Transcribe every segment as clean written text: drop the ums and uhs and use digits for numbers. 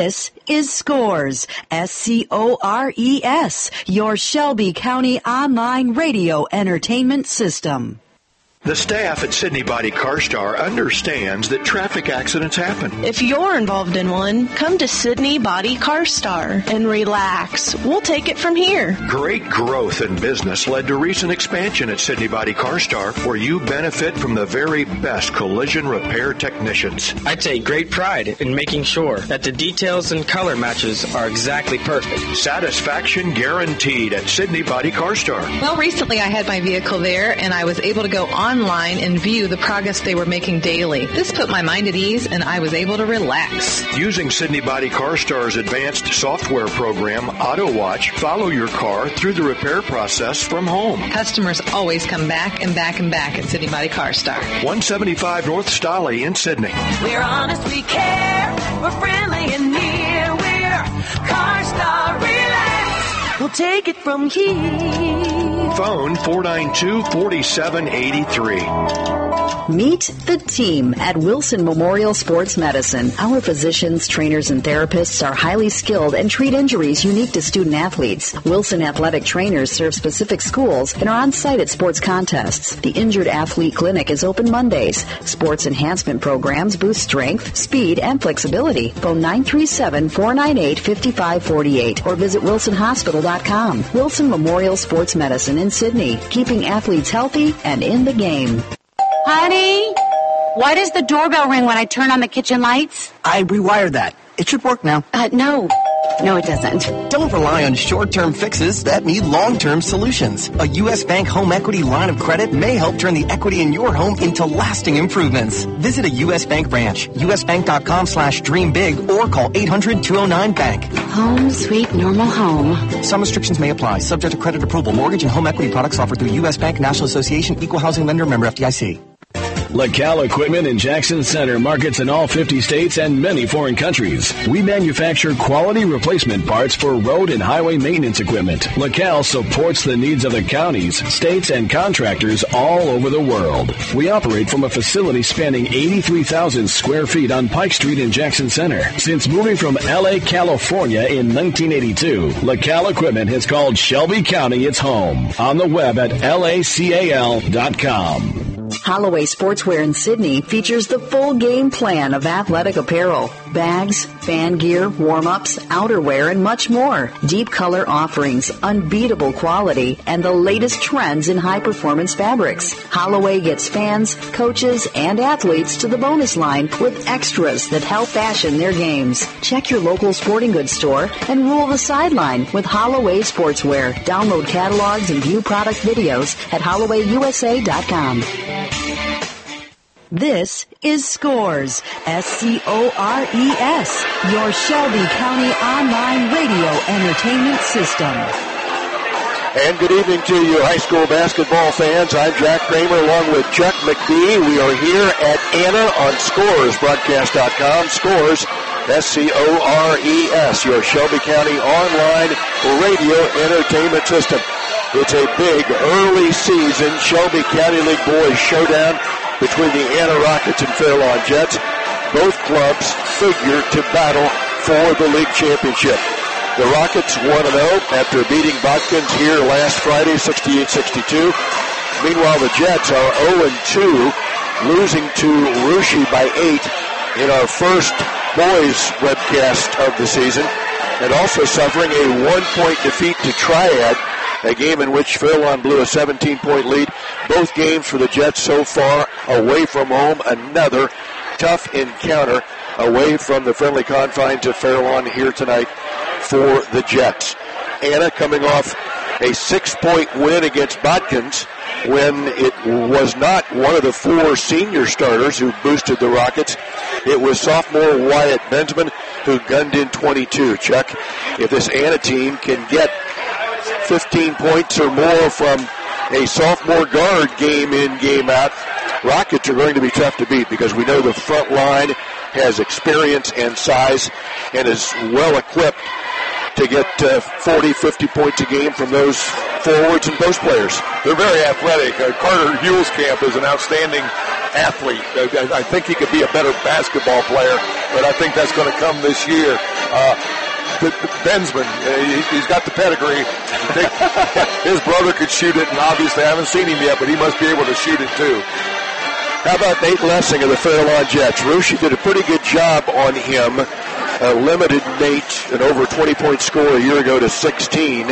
This is Scores, SCORES, your Shelby County online radio entertainment system. The staff at Sydney Body CarStar understands that traffic accidents happen. If you're involved in one, come to Sydney Body CarStar and relax. We'll take it from here. Great growth in business led to recent expansion at Sydney Body CarStar, where you benefit from the very best collision repair technicians. I take great pride in making sure that the details and color matches are exactly perfect. Satisfaction guaranteed at Sydney Body CarStar. Well, recently I had my vehicle there, and I was able to go online and view the progress they were making daily. This put my mind at ease, and I was able to relax. Using Sydney Body CarStar's advanced software program, AutoWatch, follow your car through the repair process from home. Customers always come back and back and back at Sydney Body CarStar. 175 North Stolly in Sydney. We're honest, we care. We're friendly and near. We're CarStar. Relax. We'll take it from here. Phone 492-4783. Meet the team at Wilson Memorial Sports Medicine. Our physicians, trainers, and therapists are highly skilled and treat injuries unique to student athletes. Wilson athletic trainers serve specific schools and are on site at sports contests. The Injured Athlete Clinic is open Mondays. Sports enhancement programs boost strength, speed, and flexibility. Phone 937-498-5548 or visit wilsonhospital.com. Wilson Memorial Sports Medicine in Sydney, keeping athletes healthy and in the game. Honey, why does the doorbell ring when I turn on the kitchen lights? I rewired that. It should work now. No, it doesn't. Don't rely on short-term fixes that need long-term solutions. A U.S. Bank home equity line of credit may help turn the equity in your home into lasting improvements. Visit a U.S. Bank branch, usbank.com/dreambig, or call 800-209-BANK. Home sweet normal home. Some restrictions may apply, subject to credit approval. Mortgage and home equity products offered through U.S. Bank, National Association, Equal Housing Lender, member FDIC. LaCal Equipment in Jackson Center markets in all 50 states and many foreign countries. We manufacture quality replacement parts for road and highway maintenance equipment. LaCal supports the needs of the counties, states, and contractors all over the world. We operate from a facility spanning 83,000 square feet on Pike Street in Jackson Center. Since moving from L.A., California in 1982, LaCal Equipment has called Shelby County its home. On the web at lacal.com. Holloway Sportswear in Sydney features the full game plan of athletic apparel, bags, fan gear, warm-ups, outerwear, and much more. Deep color offerings, unbeatable quality, and the latest trends in high-performance fabrics. Holloway gets fans, coaches, and athletes to the bonus line with extras that help fashion their games. Check your local sporting goods store and rule the sideline with Holloway Sportswear. Download catalogs and view product videos at HollowayUSA.com. This is Scores, SCORES, your Shelby County online radio entertainment system. And good evening to you, high school basketball fans. I'm Jack Kramer along with Chuck McBee. We are here at Anna on ScoresBroadcast.com. Scores, SCORES, your Shelby County online radio entertainment system. It's a big early season Shelby County League Boys showdown between the Anna Rockets and Fairlawn Jets. Both clubs figure to battle for the league championship. The Rockets 1-0 after beating Botkins here last Friday, 68-62. Meanwhile, the Jets are 0-2, losing to Rushi by 8 in our first boys webcast of the season, and also suffering a 1-point defeat to Triad, a game in which Fairlawn blew a 17-point lead. Both games for the Jets so far away from home. Another tough encounter away from the friendly confines of Fairlawn here tonight for the Jets. Anna coming off a 6-point win against Botkins when it was not one of the 4 senior starters who boosted the Rockets. It was sophomore Wyatt Bensman who gunned in 22. Chuck, if this Anna team can get 15 points or more from a sophomore guard game in, game out, Rockets are going to be tough to beat because we know the front line has experience and size and is well equipped to get 40, 50 points a game from those forwards and post players. They're very athletic. Carter Hulskamp is an outstanding athlete. I think he could be a better basketball player, but I think that's going to come this year. Bensman, he's got the pedigree. His brother could shoot it, and obviously I haven't seen him yet, but he must be able to shoot it too. How about Nate Lessing of the Fairlawn Jets? Russia did a pretty good job on him. Limited Nate, an over 20-point score a year ago, to 16.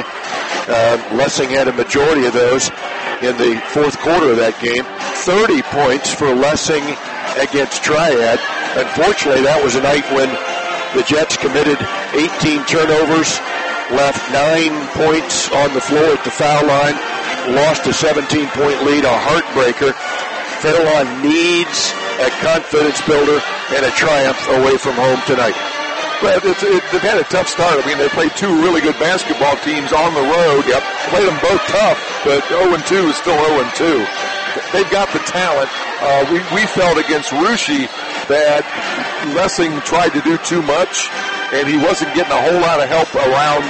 Lessing had a majority of those in the fourth quarter of that game. 30 points for Lessing against Triad. Unfortunately, that was a night when the Jets committed 18 turnovers, left 9 points on the floor at the foul line, lost a 17-point lead, a heartbreaker. Fairlawn needs a confidence builder and a triumph away from home tonight. Well, they've had a tough start. I mean, they played two really good basketball teams on the road. Yep. Played them both tough, but 0-2 is still 0-2. They've got the talent. We felt against Russia that Lessing tried to do too much, and he wasn't getting a whole lot of help around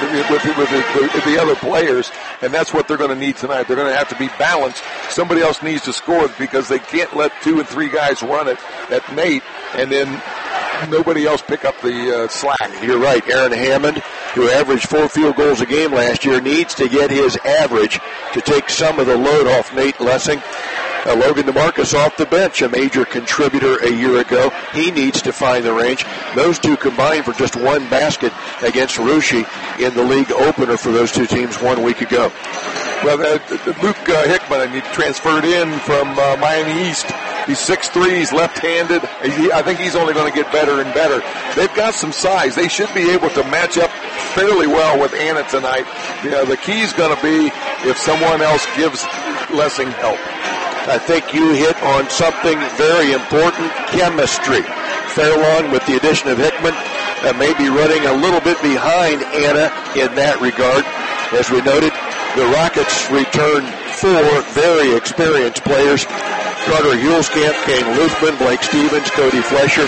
with the other players, and that's what they're going to need tonight. They're going to have to be balanced. Somebody else needs to score because they can't let 2 and 3 guys run it at Nate, and then nobody else pick up the slack. You're right. Aaron Hammond, who averaged 4 field goals a game last year, needs to get his average to take some of the load off Nate Lessing. Logan DeMarcus off the bench, a major contributor a year ago. He needs to find the range. Those two combined for just 1 basket against Russia in the league opener for those two teams 1 week ago. Well, Luke Hickman, he transferred in from Miami East. He's 6'3", he's left-handed. I think he's only going to get better and better. They've got some size. They should be able to match up fairly well with Anna tonight. The key's going to be if someone else gives Lessing help. I think you hit on something very important, chemistry. Fairlawn, with the addition of Hickman, may be running a little bit behind Anna in that regard. As we noted, the Rockets returned 4 very experienced players. Carter Hulskamp, Kane Luthman, Blake Stevens, Cody Flesher.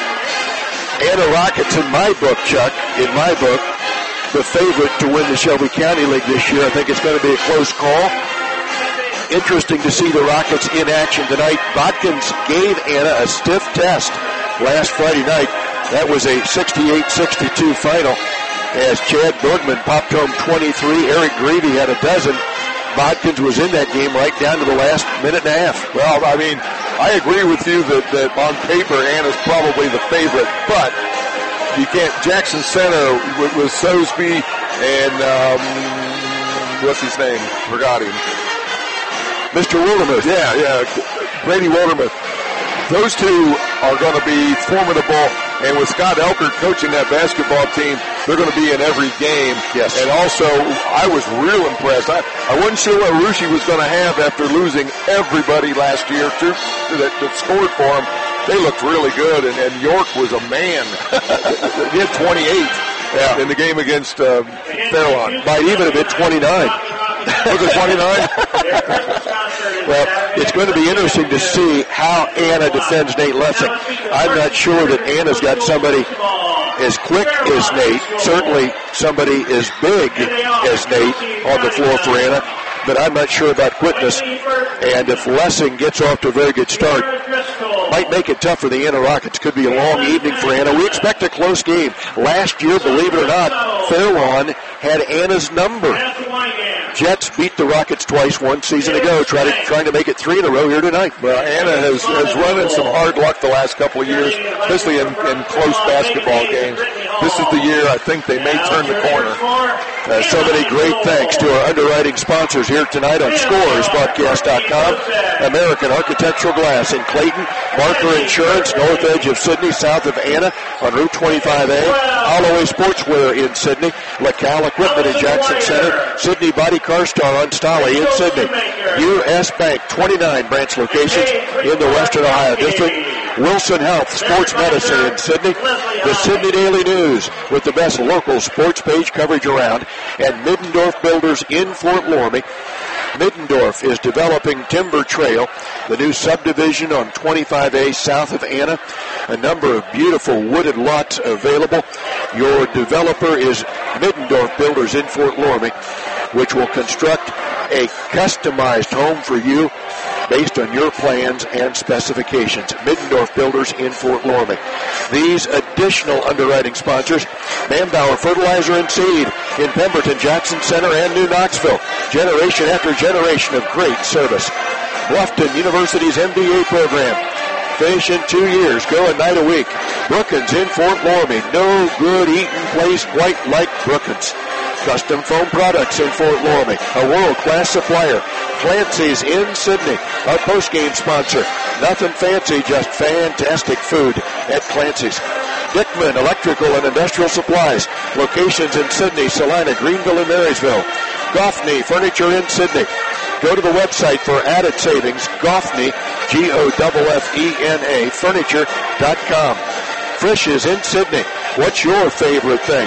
Anna Rockets, in my book, Chuck, the favorite to win the Shelby County League this year. I think it's going to be a close call. Interesting to see the Rockets in action tonight. Bodkins gave Anna a stiff test last Friday night. That was a 68-62 final as Chad Bergman popped home 23. Eric Greavy had a dozen. Bodkins was in that game right down to the last minute and a half. Well, I mean, I agree with you that on paper Anna's probably the favorite, but you can't. Jackson Center with Sosby and what's his name? Forgot him. Mr. Wildermuth. Yeah, Brady Wildermuth. Those two are going to be formidable, and with Scott Elker coaching that basketball team, they're going to be in every game. Yes. And also, I was real impressed. I wasn't sure what Russia was going to have after losing everybody last year that scored for them. They looked really good, and York was a man. He had 28 in the game against Fairlawn. Might even have been 29. Was it 29? Well, it's going to be interesting to see how Anna defends Nate Lessing. I'm not sure that Anna's got somebody as quick as Nate, certainly somebody as big as Nate on the floor for Anna, but I'm not sure about quickness. And if Lessing gets off to a very good start, might make it tough for the Anna Rockets. Could be a long evening for Anna. We expect a close game. Last year, believe it or not, Fairlawn had Anna's number. Jets beat the Rockets twice 1 season ago, trying to make it 3 in a row here tonight. Well, Anna has run in some hard luck the last couple of years, especially in close basketball games. This is the year I think they may turn the corner. So many great thanks to our underwriting sponsors here tonight on ScoresPodcast.com. American Architectural Glass in Clayton, Marker Insurance, north edge of Sydney, south of Anna on Route 25A, Holloway Sportswear in Sydney, LaCal Equipment in Jackson Center, Sydney Body Car Star on Stolly in Sydney, U.S. Bank, 29 branch locations in the Western Ohio District, Wilson Health Sports Medicine in Sydney, the Sydney Daily News with the best local sports page coverage around, and Middendorf Builders in Fort Loramie. Middendorf is developing Timber Trail, the new subdivision on 25A south of Anna. A number of beautiful wooded lots available. Your developer is Middendorf Builders in Fort Loramie, which will construct a customized home for you based on your plans and specifications. Middendorf Builders in Fort Loramie. These additional underwriting sponsors: Manbauer Fertilizer and Seed in Pemberton, Jackson Center, and New Knoxville. Generation after generation of great service. Bluffton University's MBA program. Finish in 2 years. Go a night a week. Brookins in Fort Loramie. No good eating place quite like Brookins. Custom Foam Products in Fort Loramie. A world-class supplier. Clancy's in Sydney. Our post-game sponsor. Nothing fancy, just fantastic food at Clancy's. Dickman Electrical and Industrial Supplies. Locations in Sydney, Salina, Greenville, and Marysville. Goffney Furniture in Sydney. Go to the website for added savings. Goffney, Goffena, furniture.com. Frisch's in Sydney. What's your favorite thing?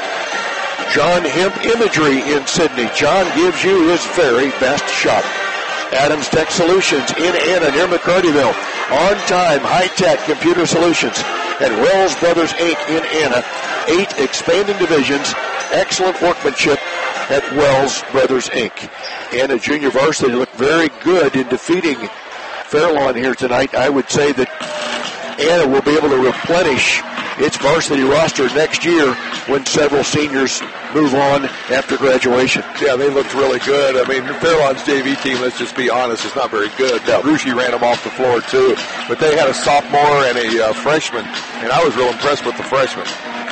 John Hemp Imagery in Sydney. John gives you his very best shot. Adams Tech Solutions in Anna near McCartyville. On-time, high-tech computer solutions. And Wells Brothers Inc. in Anna. 8 expanding divisions. Excellent workmanship at Wells Brothers Inc. Anna Junior Varsity looked very good in defeating Fairlawn here tonight. I would say that Anna will be able to replenish its varsity roster next year when several seniors move on after graduation. Yeah, they looked really good. I mean, Fairlawn's JV team, let's just be honest, is not very good. Now, Rushi ran them off the floor, too. But they had a sophomore and a freshman, and I was real impressed with the freshman.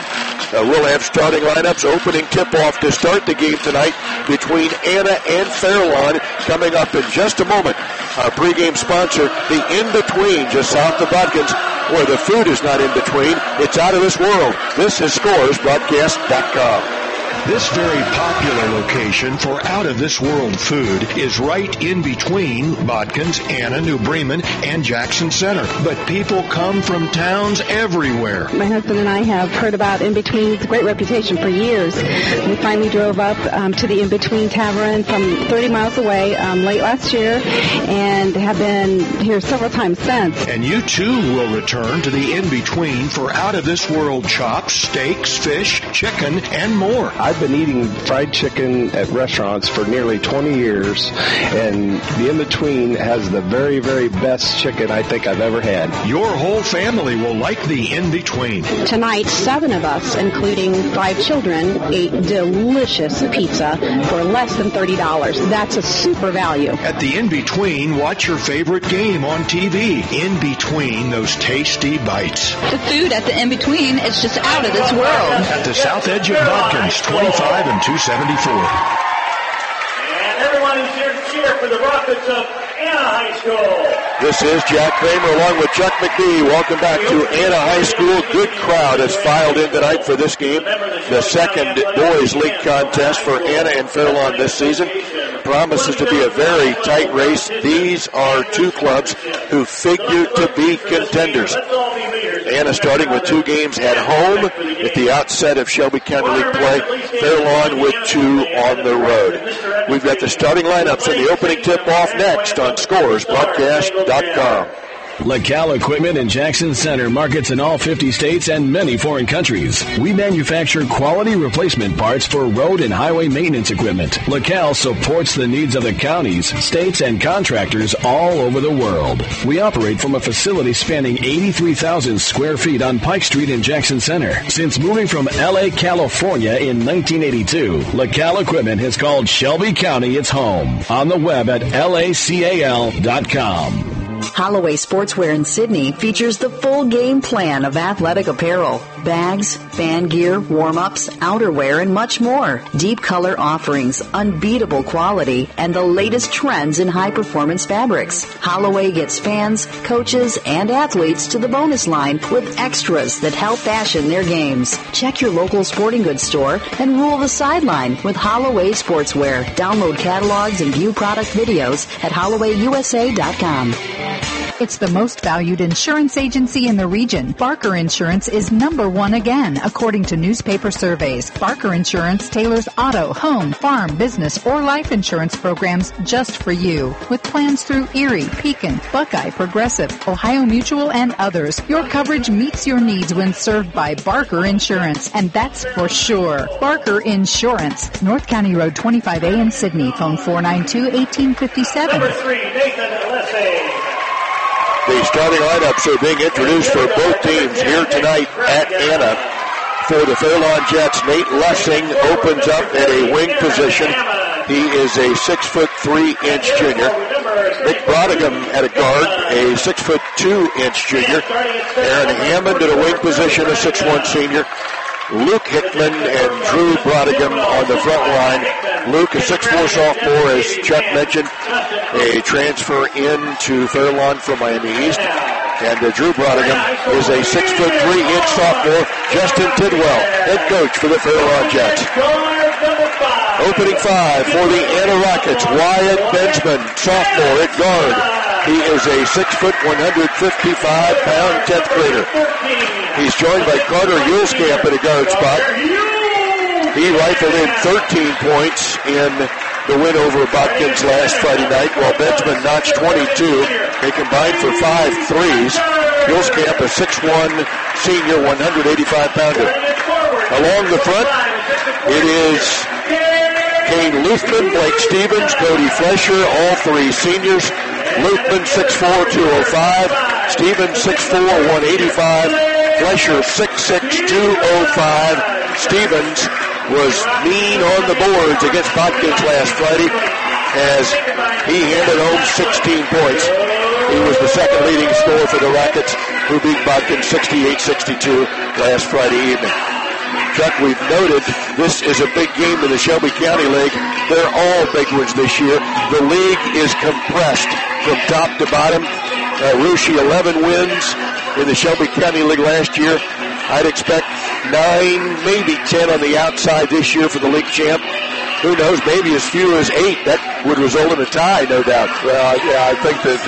We'll have starting lineups, opening tip-off to start the game tonight between Anna and Fairlawn coming up in just a moment. Our pregame sponsor, the In-Between, just south of Bodkins, where the food is not in between. It's out of this world. This is ScoresBroadcast.com. This very popular location for out-of-this-world food is right in between Bodkins, Anna, New Bremen, and Jackson Center. But people come from towns everywhere. My husband and I have heard about In-Between's great reputation for years. We finally drove up to the In-Between Tavern from 30 miles away late last year and have been here several times since. And you, too, will return to the In-Between for out-of-this-world chops, steaks, fish, chicken, and more. I've been eating fried chicken at restaurants for nearly 20 years, and the In-Between has the very, very best chicken I think I've ever had. Your whole family will like the In-Between. Tonight, 7 of us, including 5 children, ate delicious pizza for less than $30. That's a super value. At the In-Between, watch your favorite game on TV. In between those tasty bites. The food at the In-Between is just out of this world. At the south edge of Bodkins, 25 and 274. And everyone is here to cheer for the Rockets of Anna High School. This is Jack Kramer along with Chuck McBee. Welcome back to Anna High School. Good crowd has filed in tonight for this game. The second boys league contest for Anna and Fairlawn this season. Promises to be a very tight race. These are two clubs who figure to be contenders. Anna starting with 2 games at home at the outset of Shelby County League play. Fairlawn with 2 on the road. We've got the starting lineups and the opening tip-off next on ScoresBroadcast.com. LaCal Equipment in Jackson Center markets in all 50 states and many foreign countries. We manufacture quality replacement parts for road and highway maintenance equipment. LaCal supports the needs of the counties, states, and contractors all over the world. We operate from a facility spanning 83,000 square feet on Pike Street in Jackson Center. Since moving from LA, California in 1982, LaCal Equipment has called Shelby County its home. On the web at lacal.com. Holloway Sportswear in Sydney features the full game plan of athletic apparel, bags, fan gear, warm-ups, outerwear, and much more. Deep color offerings, unbeatable quality, and the latest trends in high-performance fabrics. Holloway gets fans, coaches, and athletes to the bonus line with extras that help fashion their games. Check your local sporting goods store and rule the sideline with Holloway Sportswear. Download catalogs and view product videos at HollowayUSA.com. It's the most valued insurance agency in the region. Barker Insurance is #1 again, according to newspaper surveys. Barker Insurance tailors auto, home, farm, business, or life insurance programs just for you. With plans through Erie, Pekin, Buckeye, Progressive, Ohio Mutual, and others, your coverage meets your needs when served by Barker Insurance, and that's for sure. Barker Insurance, North County Road 25A in Sydney. Phone 492-1857. Number 3, Nathan Leslie. The starting lineups are being introduced for both teams here tonight at Anna. For the Fairlawn Jets, Nate Lessing opens up at a wing position. He is a 6'3" junior. Nick Brodigan at a guard, a 6'2" junior. Aaron Hammond at a wing position, a 6'1" senior. Luke Hickman and Drew Brodigan on the front line. Luke, a 6'4" sophomore, as Chuck mentioned, a transfer into Fairlawn from Miami East. And Drew Brodigan is a 6'3" sophomore. Justin Tidwell, head coach for the Fairlawn Jets. Opening five for the Anna Rockets, Wyatt Benjamin, sophomore at guard. He is a 6 foot, 155-pound 10th grader. He's joined by Carter Hulskamp at a guard spot. He rifled in 13 points in the win over Botkins last Friday night, while Benjamin notched 22. They combined for 5 threes. Hulskamp, a 6'1" senior, 185-pounder. Along the front, it is Kane Luthman, Blake Stevens, Cody Flesher, all three seniors. Luthman 6'4", 205. Stevens 6'4", 185. Flesher 6'6", 205. Stevens was mean on the boards against Botkins last Friday as he handed home 16 points. He was the second leading scorer for the Rockets, who beat Botkins 68-62 last Friday evening. Chuck, we've noted this is a big game in the Shelby County League. They're all big ones this year. The league is compressed from top to bottom. Russia 11 wins in the Shelby County League last year. I'd expect 9, maybe 10 on the outside this year for the league champ. Who knows, maybe as few as 8. That would result in a tie, no doubt. Well, yeah, I think that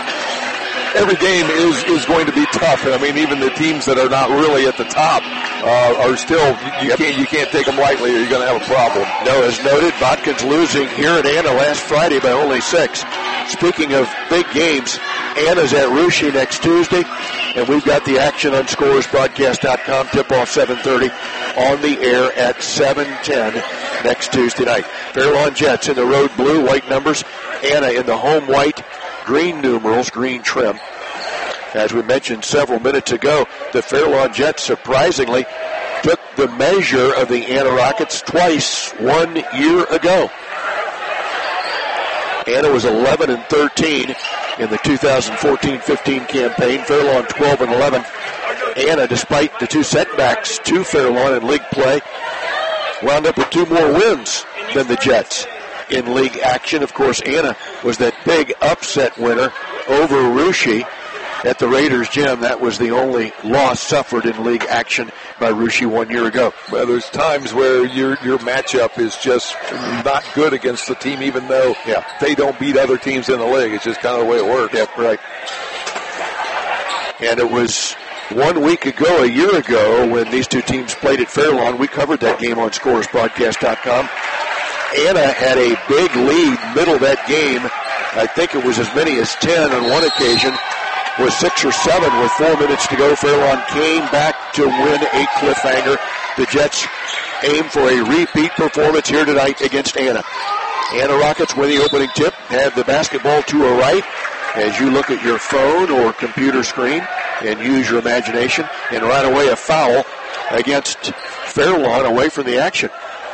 every game is going to be tough. And I mean, even the teams that are not really at the top are still, you can't take them lightly or you're going to have a problem. No, as noted, Botkins losing here at Anna last Friday by only 6. Speaking of big games, Anna's at Russia next Tuesday, and we've got the action on scoresbroadcast.com, tip-off 7:30, on the air at 7:10 next Tuesday night. Fairlawn Jets in the road blue, white numbers. Anna in the home white, green numerals, green trim. As we mentioned several minutes ago, the Fairlawn Jets surprisingly took the measure of the Anna Rockets twice 1 year ago. Anna was 11-13 in the 2014-15 campaign. Fairlawn 12-11. Anna, despite the 2 setbacks to Fairlawn in league play, wound up with 2 more wins than the Jets in league action. Of course, Anna was that big upset winner over Russia at the Raiders Gym. That was the only loss suffered in league action by Russia 1 year ago. Well, there's times where your matchup is just not good against the team, even though they don't beat other teams in the league. It's just kind of the way it works. Yep, right. And it was 1 week ago, a year ago, when these two teams played at Fairlawn. We covered that game on scoresbroadcast.com. Anna had a big lead middle of that game. I think it was as many as 10 on one occasion. Was 6 or 7 with 4 minutes to go. Fairlawn came back to win a cliffhanger. The Jets aim for a repeat performance here tonight against Anna. Anna Rockets win the opening tip. Have the basketball to a right as you look at your phone or computer screen and use your imagination, and right away a foul against Fairlawn away from the action.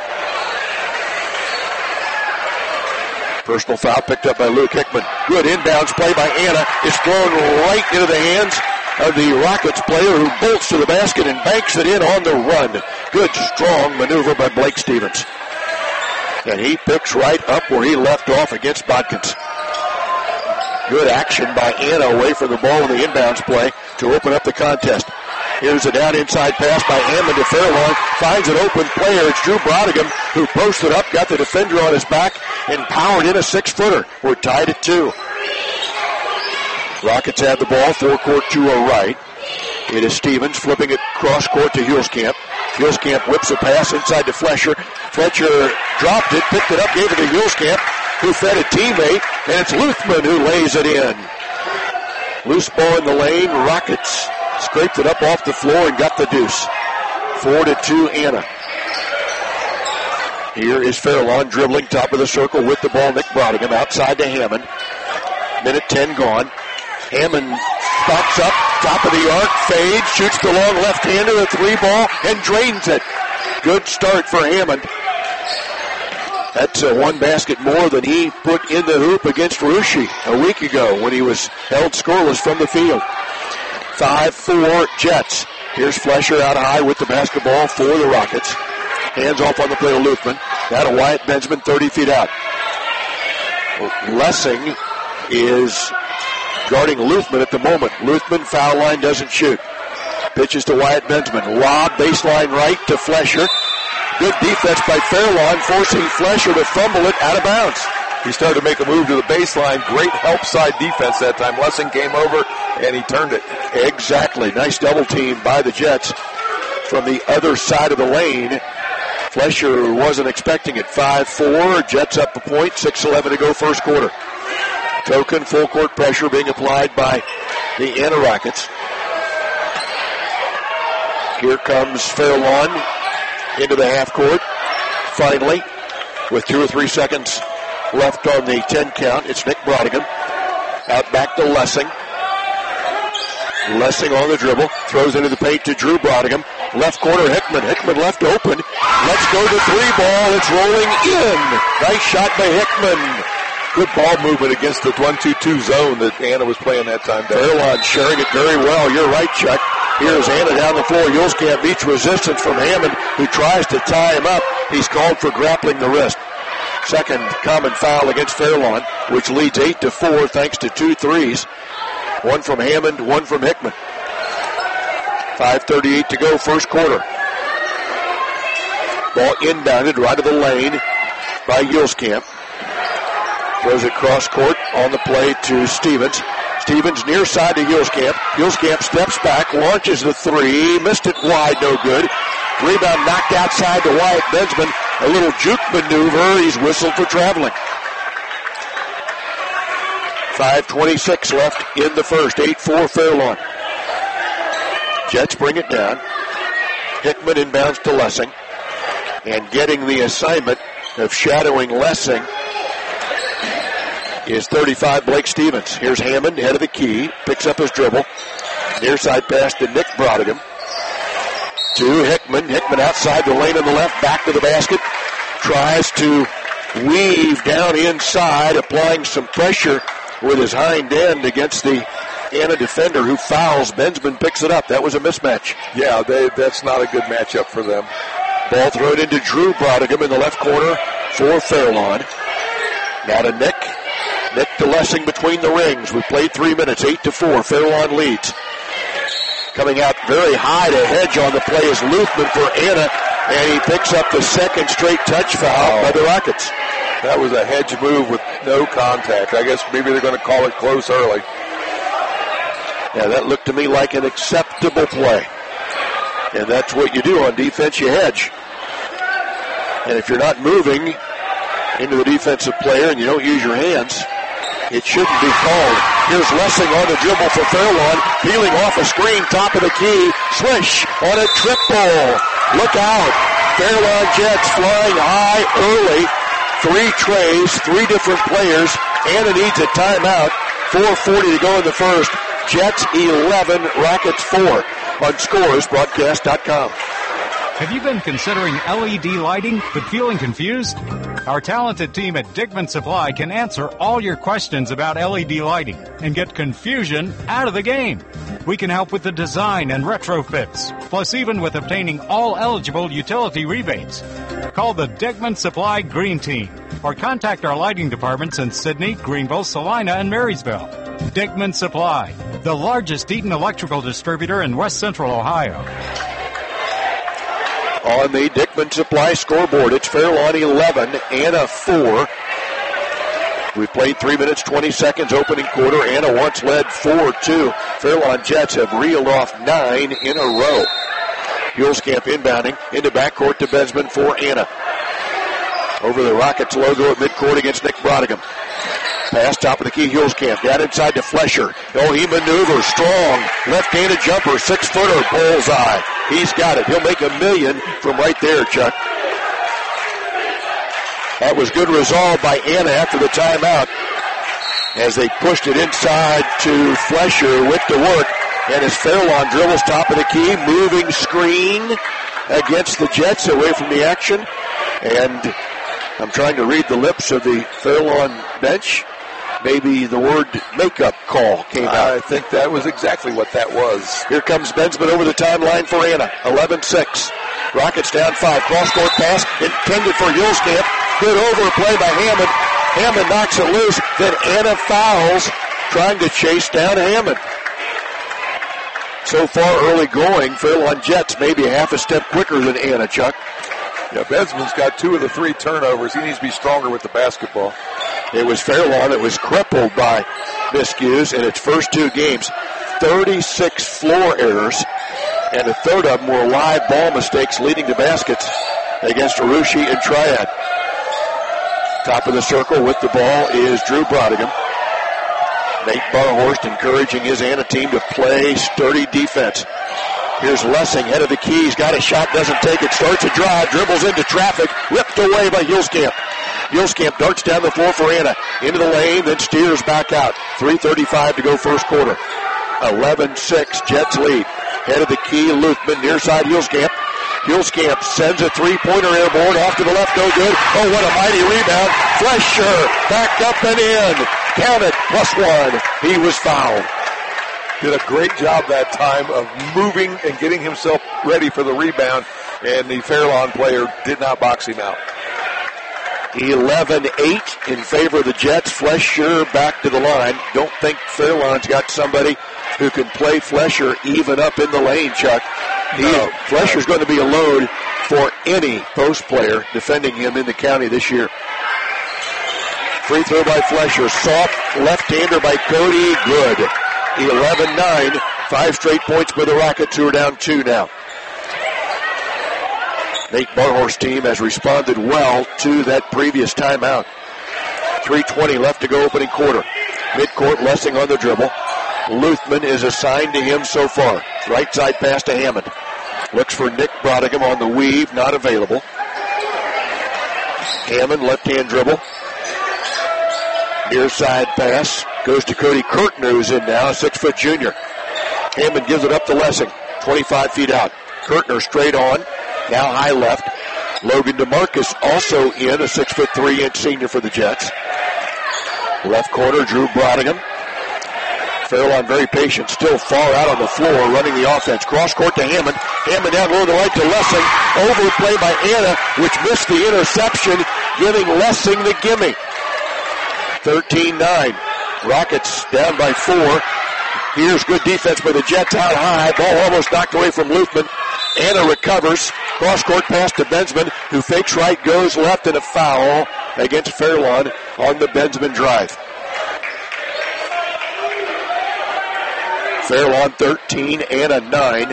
Personal foul picked up by Luke Hickman. Good inbounds play by Anna. It's thrown right into the hands of the Rockets player, who bolts to the basket and banks it in on the run. Good, strong maneuver by Blake Stevens. And he picks right up where he left off against Botkins. Good action by Anna away from the ball in the inbounds play to open up the contest. Here's a down inside pass by Hammond to Fairlawn. Finds an open player. It's Drew Brodigan, who posted up, got the defender on his back, and powered in a 6-footer. We're tied at 2. Rockets have the ball, forecourt to a right. It is Stevens flipping it cross court to Hulskamp. Hulskamp whips a pass inside to Flesher. Fletcher dropped it, picked it up, gave it to Hulskamp, who fed a teammate, and it's Luthman who lays it in. Loose ball in the lane. Rockets scraped it up off the floor and got the deuce. 4-2 Anna. Here is Fairlawn dribbling top of the circle with the ball. Nick Brodigan outside to Hammond. Minute 10 gone. Hammond backs up, top of the arc, fades, shoots the long left-hander, a 3-ball, and drains it. Good start for Hammond. That's one basket more than he put in the hoop against Russia a week ago when he was held scoreless from the field. 5-4 Jets. Here's Flesher out high with the basketball for the Rockets. Hands off on the play to Luthman. Now to Wyatt Bensman, 30 feet out. Lessing is guarding Luthman at the moment. Luthman, foul line, doesn't shoot. Pitches to Wyatt Bensman. Lob, baseline right to Flesher. Good defense by Fairlawn, forcing Flesher to fumble it out of bounds. He started to make a move to the baseline. Great help side defense that time. Lessing came over, and he turned it. Exactly. Nice double team by the Jets from the other side of the lane. Flesher wasn't expecting it. 5-4. Jets up a point. 6:11 to go first quarter. Token full court pressure being applied by the Anna Rockets. Here comes Fairlawn into the half court. Finally, with 2 or 3 seconds left on the 10 count, it's Nick Brodigan. Out back to Lessing. Lessing on the dribble. Throws into the paint to Drew Brodigan. Left corner, Hickman. Hickman left open. Let's go to 3-ball. It's rolling in. Nice shot by Hickman. Good ball movement against the 1-2-2 zone that Anna was playing that time. Fairlawn sharing it very well. You're right, Chuck. Here's Anna down the floor. Yuleskamp meets resistance from Hammond, who tries to tie him up. He's called for grappling the wrist. Second common foul against Fairlawn, which leads 8-4 thanks to 2 threes. One from Hammond, one from Hickman. 5:38 to go, first quarter. Ball inbounded right of the lane by Yuleskamp. Throws it cross court on the play to Stevens. Stevens near side to Yuleskamp. Yuleskamp steps back, launches the 3, missed it wide, no good. Rebound knocked outside to Wyatt Bensman. A little juke maneuver. He's whistled for traveling. 5:26 left in the first. 8-4 Fairlawn. Jets bring it down. Hickman inbounds to Lessing. And getting the assignment of shadowing Lessing is 35 Blake Stevens. Here's Hammond, head of the key. Picks up his dribble. Near side pass to Nick Brodigan. To Hickman. Hickman outside the lane on the left. Back to the basket. Tries to weave down inside, applying some pressure with his hind end against the Anna defender who fouls. Bensman picks it up. That was a mismatch. Yeah, that's not a good matchup for them. Ball thrown into Drew Brodigan in the left corner for Fairlawn. Now to Nick. Nick to Lessing between the rings. We played 3 minutes. 8-4. Fairlawn leads. Coming out very high to hedge on the play is Luthman for Anna, and he picks up the second straight touch foul by the Rockets. That was a hedge move with no contact. I guess maybe they're going to call it close early. Yeah, that looked to me like an acceptable play. And that's what you do on defense, you hedge. And if you're not moving into the defensive player and you don't use your hands, it shouldn't be called. Here's Lessing on the dribble for Fairlawn, peeling off a screen, top of the key, swish on a triple. Look out. Fairlawn Jets flying high early. 3 trays, 3 different players. Anna needs a timeout. 4:40 to go in the first. Jets 11, Rockets 4 on scoresbroadcast.com. Have you been considering LED lighting but feeling confused? Our talented team at Dickman Supply can answer all your questions about LED lighting and get confusion out of the game. We can help with the design and retrofits, plus even with obtaining all eligible utility rebates. Call the Dickman Supply Green Team or contact our lighting departments in Sydney, Greenville, Salina, and Marysville. Dickman Supply, the largest Eaton electrical distributor in West Central Ohio. On the Dickman Supply scoreboard, it's Fairlawn 11, Anna 4. We played 3 minutes, 20 seconds opening quarter. Anna once led 4-2. Fairlawn Jets have reeled off 9 in a row. Yuleskamp inbounding into backcourt to Bensman for Anna. Over the Rockets logo at midcourt against Nick Brodigan. Pass top of the key, Yuleskamp. Down inside to Flesher. Oh, he maneuvers strong. Left-handed jumper, 6-footer, bullseye. He's got it. He'll make $1 million from right there, Chuck. That was good resolve by Anna after the timeout. as they pushed it inside to Flesher with the work. And as Fairlawn dribbles top of the key, moving screen against the Jets away from the action. And I'm trying to read the lips of the Fairlawn bench. Maybe the word makeup call came out. I think that was exactly what that was. Here comes Bensman over the timeline for Anna. 11-6. Rockets down 5. Cross-court pass intended for Hillscamp. Good overplay by Hammond. Hammond knocks it loose. Then Anna fouls, trying to chase down Hammond. So far early going, Fairlawn Jets maybe a half a step quicker than Anna, Chuck. Yeah, Bensman's got 2 of the 3 turnovers. He needs to be stronger with the basketball. It was Fairlawn that was crippled by miscues in its first 2 games. 36 floor errors, and a third of them were live ball mistakes leading to baskets against Arushi and Triad. Top of the circle with the ball is Drew Brodigan. Nate Barhorst encouraging his Anna team to play sturdy defense. Here's Lessing, head of the key. He's got a shot, doesn't take it. Starts a drive, dribbles into traffic, ripped away by Hillscamp. Hillscamp darts down the floor for Anna. Into the lane, then steers back out. 3:35 to go first quarter. 11-6, Jets lead. Head of the key, Luthman, near side Hillscamp. Hillscamp sends a three-pointer airborne off to the left, no good. Oh, what a mighty rebound. Flesher back up and in. Count it, +1. He was fouled. Did a great job that time of moving and getting himself ready for the rebound, and the Fairlawn player did not box him out. 11-8 in favor of the Jets. Flesher back to the line. Don't think Fairlawn's got somebody who can play Flesher even up in the lane, Chuck. Flesher's going to be a load for any post player defending him in the county this year. Free throw by Flesher. Soft left-hander by Cody. Good. 11-9. 5 straight points by the Rockets, who are down 2 now. Nate Barhorst's team has responded well to that previous timeout. 3:20 left to go opening quarter. Midcourt, Lessing on the dribble. Luthman is assigned to him so far. Right side pass to Hammond. Looks for Nick Brodigan on the weave, not available. Hammond, left-hand dribble. Near side pass goes to Cody Kirtner, who's in now, a 6-foot junior. Hammond gives it up to Lessing, 25 feet out. Kirtner straight on, now high left. Logan DeMarcus also in, a 6', 3" senior for the Jets. Left corner, Drew Brodigan. Fairlawn very patient, still far out on the floor, running the offense. Cross court to Hammond. Hammond down low to the right to Lessing. Overplay by Anna, which missed the interception, giving Lessing the gimme. 13-9. Rockets down by 4. Here's good defense by the Jets out high. Ball almost knocked away from Luthman. Anna recovers. Cross-court pass to Bensman, who fakes right, goes left, and a foul against Fairlawn on the Bensman drive. Fairlawn 13, Anna 9.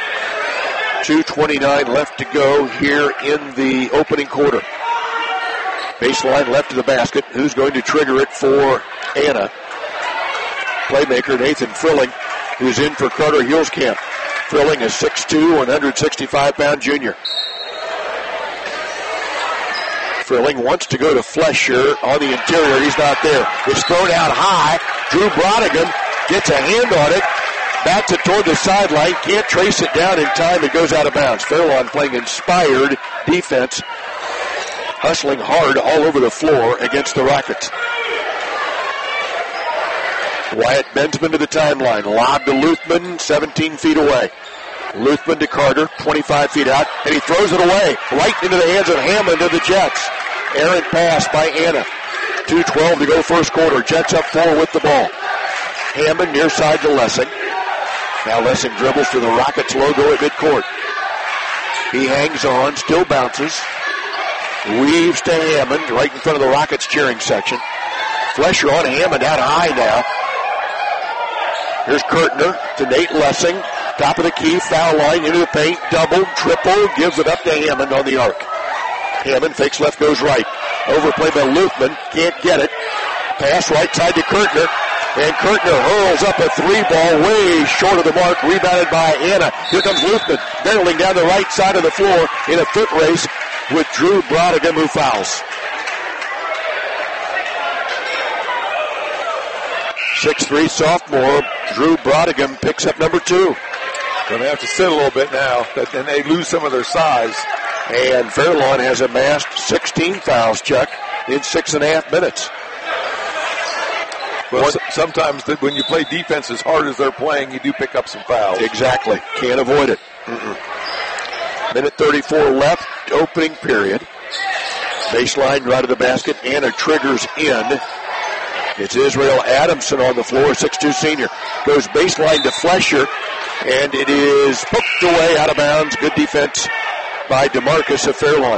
2:29 left to go here in the opening quarter. Baseline left of the basket. Who's going to trigger it for Anna? Playmaker Nathan Frilling, who's in for Carter Hillscamp. Frilling is 6'2", 165-pound junior. Frilling wants to go to Flesher on the interior. He's not there. It's thrown out high. Drew Brodigan gets a hand on it. Bats it toward the sideline. Can't trace it down in time. It goes out of bounds. Fairlawn playing inspired defense. Hustling hard all over the floor against the Rockets. Wyatt Bensman to the timeline. Lob to Luthman, 17 feet away. Luthman to Carter, 25 feet out, and he throws it away right into the hands of Hammond of the Jets. Errant pass by Anna. 2:12 to go first quarter. Jets up 4 with the ball. Hammond near side to Lessing. Now Lessing dribbles to the Rockets logo at midcourt. He hangs on, still bounces. Weaves to Hammond right in front of the Rockets cheering section. Flesher on Hammond out high now. Here's Kirtner to Nate Lessing. Top of the key, foul line into the paint. Double, triple, gives it up to Hammond on the arc. Hammond fakes left, goes right. Overplay by Luthman, can't get it. Pass right side to Kirtner. And Kirtner hurls up a 3-ball way short of the mark, rebounded by Anna. Here comes Luthman, barreling down the right side of the floor in a foot race with Drew Brodigan, who fouls. 6'3" sophomore Drew Brodigan picks up number 2. Going to have to sit a little bit now, and they lose some of their size. And Fairlawn has amassed 16 fouls, Chuck, in 6.5 minutes. Well, sometimes when you play defense as hard as they're playing, you do pick up some fouls. Exactly. Can't avoid it. Minute 34 left, opening period. Baseline right of the basket. Anna triggers in. It's Israel Adamson on the floor, 6'2" senior. Goes baseline to Flesher, and it is poked away out of bounds. Good defense by DeMarcus of Fairlawn.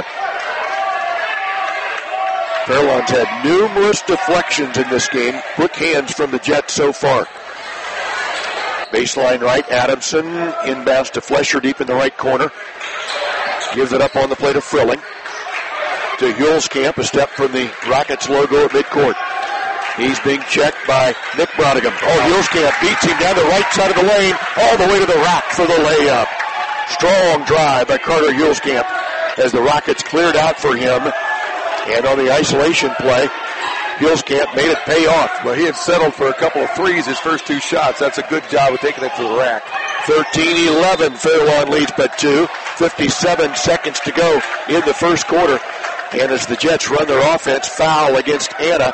Fairlawn's had numerous deflections in this game. Quick hands from the Jets so far. Baseline right, Adamson inbounds to Flesher deep in the right corner. Gives it up on the plate of Frilling. To Hulskamp, a step from the Rockets logo at midcourt. He's being checked by Nick Brodigan. Hulskamp beats him down the right side of the lane, all the way to the rack for the layup. Strong drive by Carter Hulskamp as the Rockets cleared out for him. And on the isolation play, Hulskamp made it pay off. Well, he had settled for a couple of threes his first 2 shots. That's a good job of taking it to the rack. 13-11, Fairlawn leads by 2. 57 seconds to go in the first quarter. And as the Jets run their offense, foul against Anna.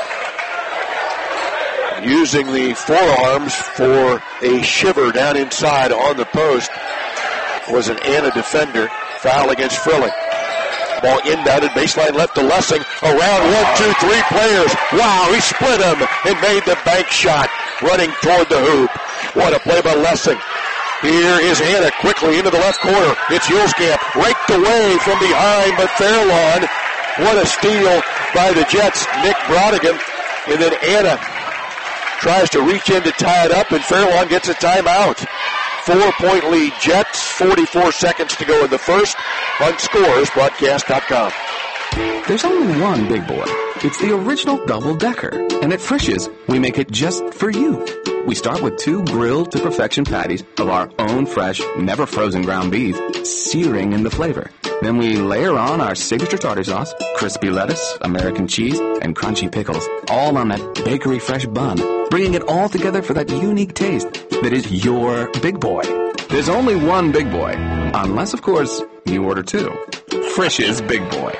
Using the forearms for a shiver down inside on the post was an Anna defender. Foul against Frilling. Ball inbounded, baseline left to Lessing. Around 1, 2, 3 players. Wow, he split them and made the bank shot running toward the hoop. What a play by Lessing. Here is Anna quickly into the left corner. It's Hulskamp raked away from behind, but Fairlawn. What a steal by the Jets. Nick Brodigan. And then Anna tries to reach in to tie it up, and Fairlawn gets a timeout. 4-point lead Jets. 44 seconds to go in the first on ScoresBroadcast.com. There's only one big boy. It's the original double-decker. And at Frisch's, we make it just for you. We start with 2 grilled to perfection patties of our own fresh, never frozen ground beef, searing in the flavor. Then we layer on our signature tartar sauce, crispy lettuce, American cheese, and crunchy pickles, all on that bakery fresh bun, bringing it all together for that unique taste that is your big boy. There's only one big boy, unless, of course, you order 2. Frisch's Big Boy.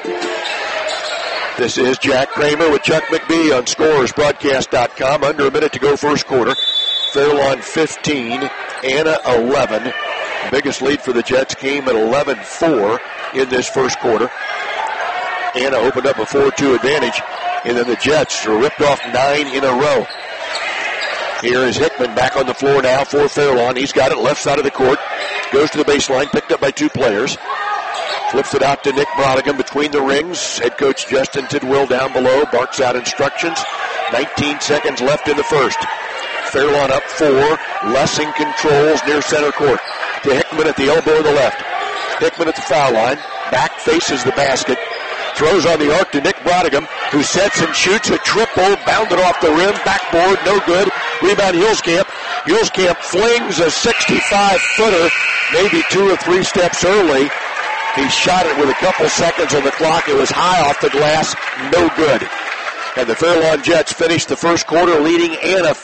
This is Jack Kramer with Chuck McBee on ScoresBroadcast.com. Under a minute to go first quarter. Fairlawn 15, Anna 11. Biggest lead for the Jets came at 11-4 in this first quarter. Anna opened up a 4-2 advantage, and then the Jets ripped off 9 in a row. Here is Hickman back on the floor now for Fairlawn. He's got it left side of the court. Goes to the baseline, picked up by 2 players. Flips it out to Nick Brodigan between the rings. Head coach Justin Tidwell down below barks out instructions. 19 seconds left in the first. Fairlawn up 4. Lessing controls near center court. To Hickman at the elbow of the left. Hickman at the foul line. Back faces the basket. Throws on the arc to Nick Brodigan, who sets and shoots a triple. Bounded off the rim. Backboard, no good. Rebound Hulskamp. Hulskamp flings a 65-footer, maybe 2 or 3 steps early. He shot it with a couple seconds on the clock. It was high off the glass. No good. And the Fairlawn Jets finished the first quarter leading Anna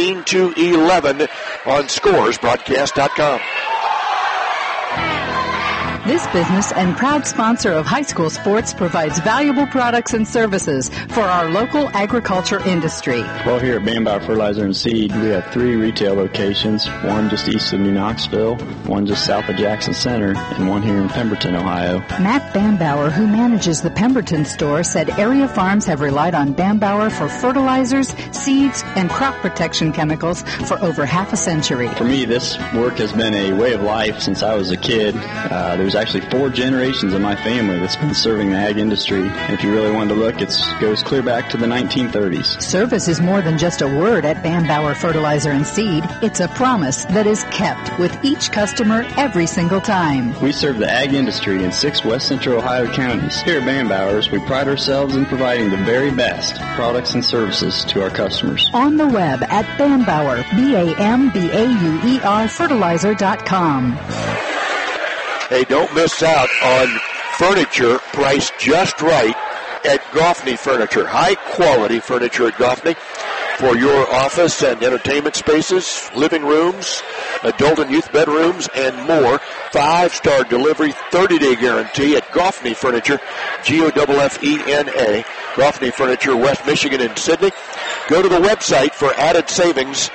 15-11 on ScoresBroadcast.com. This business and proud sponsor of high school sports provides valuable products and services for our local agriculture industry. Well, here at Bambauer Fertilizer and Seed, we have 3 retail locations, one just east of New Knoxville, one just south of Jackson Center, and one here in Pemberton, Ohio. Matt Bambauer, who manages the Pemberton store, said area farms have relied on Bambauer for fertilizers, seeds, and crop protection chemicals for over half a century. For me, this work has been a way of life since I was a kid. There's actually 4 generations of my family that's been serving the ag industry. And if you really wanted to look, it goes clear back to the 1930s. Service is more than just a word at Bambauer Fertilizer and Seed. It's a promise that is kept with each customer every single time. We serve the ag industry in 6 west central Ohio counties. Here at Bambauer's, we pride ourselves in providing the very best products and services to our customers. On the web at Bambauer, BAMBAUER fertilizer.com. Hey, don't miss out on furniture priced just right at Goffney Furniture. High quality furniture at Goffney. for your office and entertainment spaces, living rooms, adult and youth bedrooms, and more. 5-star delivery, 30-day guarantee at Goffney Furniture, Goffena. Goffney Furniture, West Michigan and Sydney. Go to the website for added savings,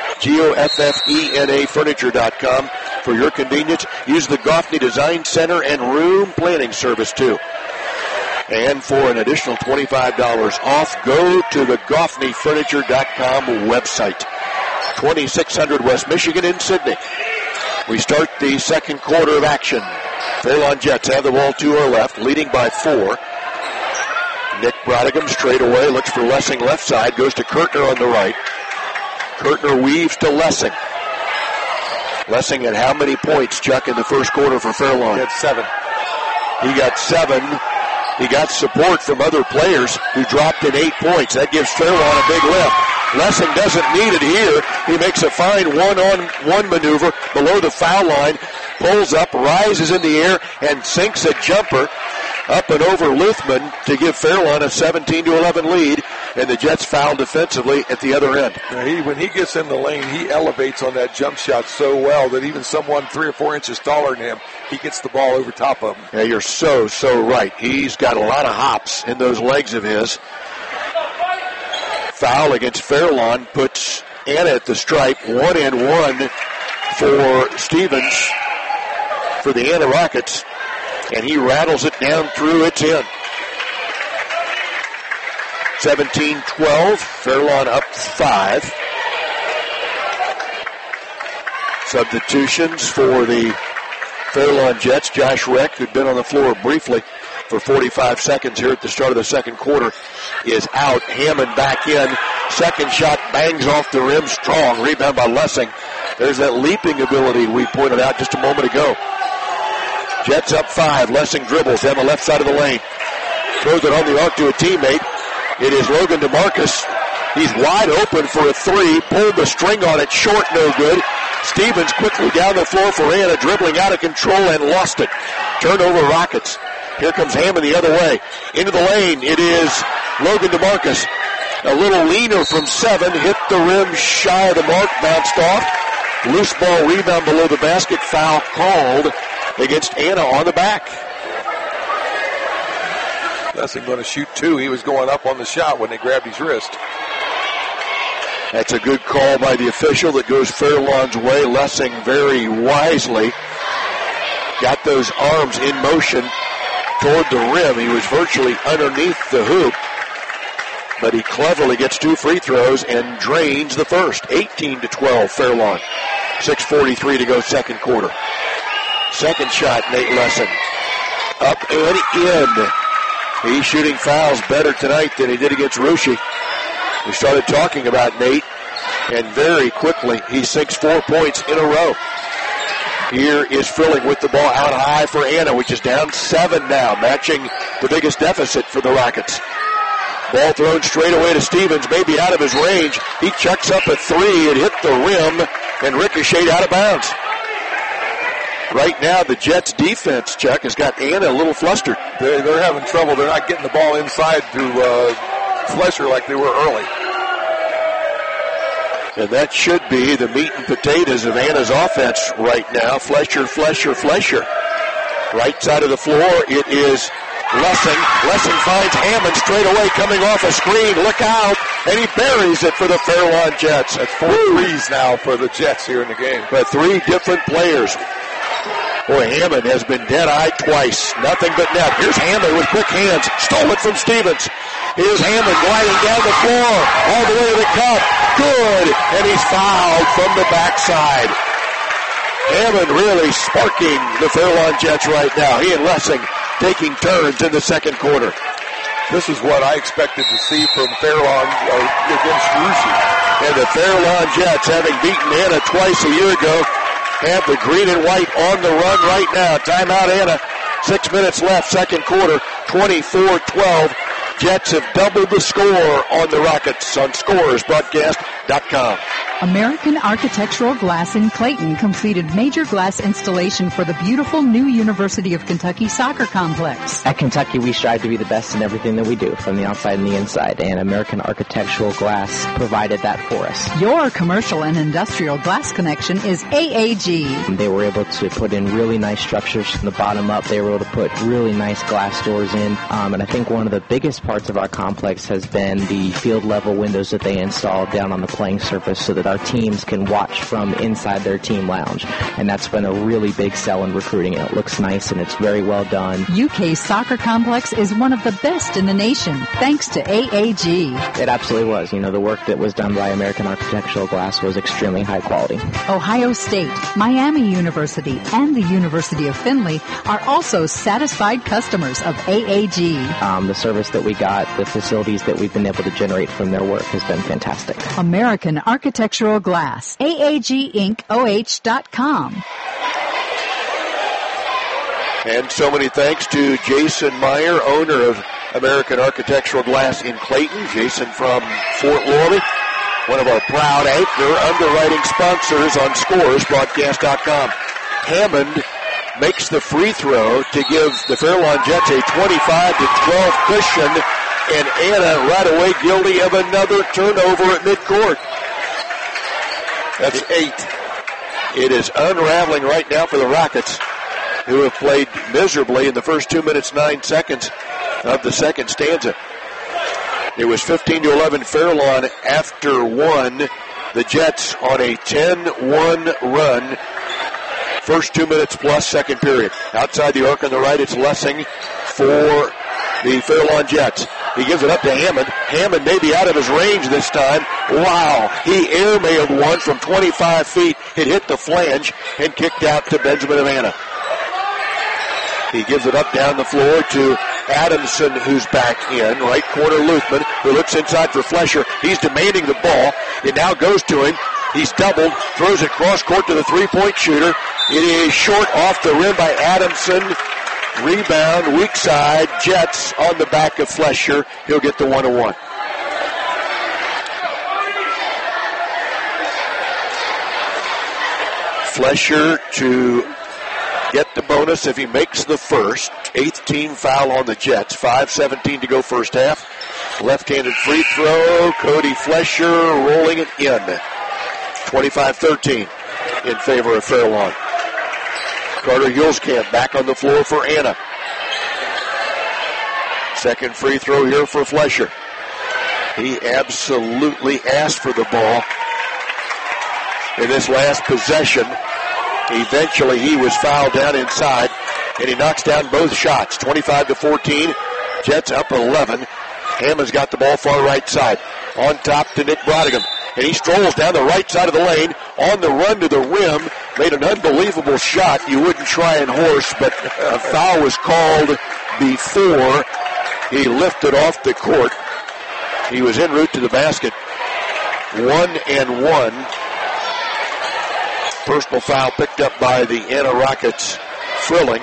GOFFENAFurniture.com. For your convenience, use the Goffney Design Center and Room Planning Service, too. And for an additional $25 off, go to the GoffneyFurniture.com website. 2600 West Michigan in Sydney. We start the second quarter of action. Fairlawn Jets have the ball to our left, leading by 4. Nick Brodigan straight away, looks for Lessing left side, goes to Kirtner on the right. Kirtner weaves to Lessing. Lessing had how many points, Chuck, in the first quarter for Fairlawn? He had 7. He got 7. He got support from other players who dropped in 8 points. That gives Fairlawn a big lift. Lessing doesn't need it here. He makes a fine one-on-one maneuver below the foul line, pulls up, rises in the air, and sinks a jumper up and over Luthman to give Fairlawn a 17-11 lead, and the Jets foul defensively at the other end. When he gets in the lane, he elevates on that jump shot so well that even someone 3 or 4 inches taller than him, he gets the ball over top of him. Yeah, you're so right. He's got a lot of hops in those legs of his. Foul against Fairlawn puts Anna at the stripe. 1-and-1 for Stevens for the Anna Rockets. And he rattles it down through its end. 17-12. Fairlawn up 5. Substitutions for the Fairlawn Jets. Josh Reck, who'd been on the floor briefly for 45 seconds here at the start of the second quarter, is out. Hammond back in. Second shot bangs off the rim. Strong rebound by Lessing. There's that leaping ability we pointed out just a moment ago. Jets up 5. Lessing dribbles down the left side of the lane. Throws it on the arc to a teammate. It is Logan DeMarcus. He's wide open for a 3. Pulled the string on it. Short, no good. Stevens quickly down the floor for Anna, dribbling out of control and lost it. Turnover Rockets. Here comes Hammond the other way. Into the lane. It is Logan DeMarcus. A little leaner from 7. Hit the rim shy of the mark. Bounced off. Loose ball rebound below the basket. Foul called against Anna on the back. Lessing going to shoot 2. He was going up on the shot when they grabbed his wrist. That's a good call by the official that goes Fairlawn's way. Lessing very wisely got those arms in motion toward the rim. He was virtually underneath the hoop, but he cleverly gets 2 free throws and drains the first. 18-12 Fairlawn. 6:43 to go second quarter. Second shot, Nate Lessing. Up and in. He's shooting fouls better tonight than he did against Russia. We started talking about Nate, and very quickly he sinks 4 points in a row. Here is Frilling with the ball out high for Anna, which is down 7 now, matching the biggest deficit for the Rockets. Ball thrown straight away to Stevens, maybe out of his range. He chucks up a 3. It hit the rim and ricocheted out of bounds. Right now, the Jets' defense, Chuck, has got Anna a little flustered. They're having trouble. They're not getting the ball inside to Flesher like they were early. And that should be the meat and potatoes of Anna's offense right now. Flesher. Right side of the floor, it is Lessing. Lessing finds Hammond straight away coming off a screen. Look out. And he buries it for the Fairlawn Jets. That's 4 threes now for the Jets here in the game. But 3 different players. Boy, Hammond has been dead-eyed twice. Nothing but net. Here's Hammond with quick hands. Stole it from Stevens. Here's Hammond gliding down the floor. All the way to the cup. Good. And he's fouled from the backside. Hammond really sparking the Fairlawn Jets right now. He and Lessing taking turns in the second quarter. This is what I expected to see from Fairlawn against Russia. And the Fairlawn Jets, having beaten Anna twice a year ago, have the green and white on the run right now. Timeout, Anna. 6 minutes left, second quarter, 24-12. Jets have doubled the score on the Rockets on ScorersBroadcast.com. American Architectural Glass in Clayton completed major glass installation for the beautiful new University of Kentucky soccer complex. At Kentucky, we strive to be the best in everything that we do, from the outside and the inside, and American Architectural Glass provided that for us. Your commercial and industrial glass connection is AAG. They were able to put in really nice structures from the bottom up. They were able to put really nice glass doors in, and I think one of the biggest parts of our complex has been the field level windows that they installed down on the playing surface so that our teams can watch from inside their team lounge. And that's been a really big sell in recruiting. It looks nice and it's very well done. UK's soccer complex is one of the best in the nation, thanks to AAG. It absolutely was. You know, the work that was done by American Architectural Glass was extremely high quality. Ohio State, Miami University, and the University of Findlay are also satisfied customers of AAG. The service that we got, the facilities that we've been able to generate from their work has been fantastic. American Architectural Glass. AAGIncOH.com. And so many thanks to Jason Meyer, owner of American Architectural Glass in Clayton. Jason from Fort Lauderdale, one of our proud anchor underwriting sponsors on ScoresBroadcast.com. Hammond makes the free throw to give the Fairlawn Jets a 25-12 cushion, and Anna right away guilty of another turnover at midcourt. That's 8. It is unraveling right now for the Rockets, who have played miserably in the first 2 minutes, 9 seconds of the second stanza. It was 15-11 Fairlawn after 1. The Jets on a 10-1 run. First 2 minutes plus second period. Outside the arc on the right, it's Lessing for the Fairlawn Jets. He gives it up to Hammond. Hammond may be out of his range this time. Wow, he airmailed one from 25 feet. It hit the flange and kicked out to Benjamin Avana. He gives it up down the floor to Adamson, who's back in. Right corner, Luthman, who looks inside for Flesher. He's demanding the ball. It now goes to him. He's doubled, throws it cross court to the three-point shooter. It is short off the rim by Adamson. Rebound, weak side, Jets on the back of Flesher. He'll get the 1-1. Flesher to get the bonus if he makes the first. 8th team foul on the Jets. 5:17 to go first half. Left-handed free throw. Cody Flesher rolling it in. 25-13 in favor of Fairlawn. Carter Hulskamp back on the floor for Anna. Second free throw here for Flesher. He absolutely asked for the ball in this last possession. Eventually he was fouled down inside, and he knocks down both shots. 25-14. Jets up 11. Hammond's got the ball far right side. On top to Nick Brodigan. And he strolls down the right side of the lane on the run to the rim. Made an unbelievable shot. You wouldn't try and horse, but a foul was called before he lifted off the court. He was en route to the basket. 1-1. Personal foul picked up by the Anna Rockets. Frilling.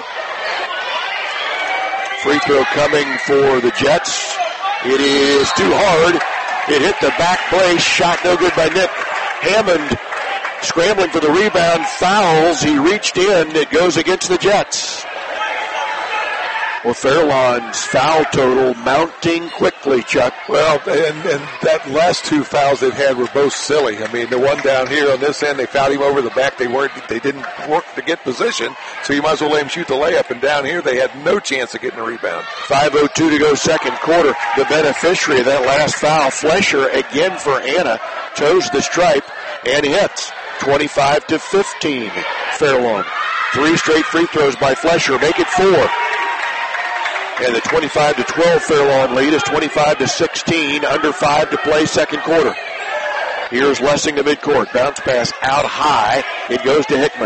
Free throw coming for the Jets. It is too hard. It hit the back brace. Shot no good by Nick. Hammond scrambling for the rebound. Fouls. He reached in. It goes against the Jets. Well, Fairlawn's foul total mounting quickly, Chuck. Well, and that last two fouls they've had were both silly. I mean, the one down here on this end, they fouled him over the back. They didn't work to get position, so you might as well let him shoot the layup. And down here, they had no chance of getting a rebound. 5:02 to go second quarter. The beneficiary of that last foul, Flesher, again for Anna, toes the stripe and hits. 25-15, Fairlawn. 3 straight free throws by Flesher, make it 4. And the 25-12 Fairlawn lead is 25-16, under 5 to play second quarter. Here's Lessing to midcourt. Bounce pass out high. It goes to Hickman.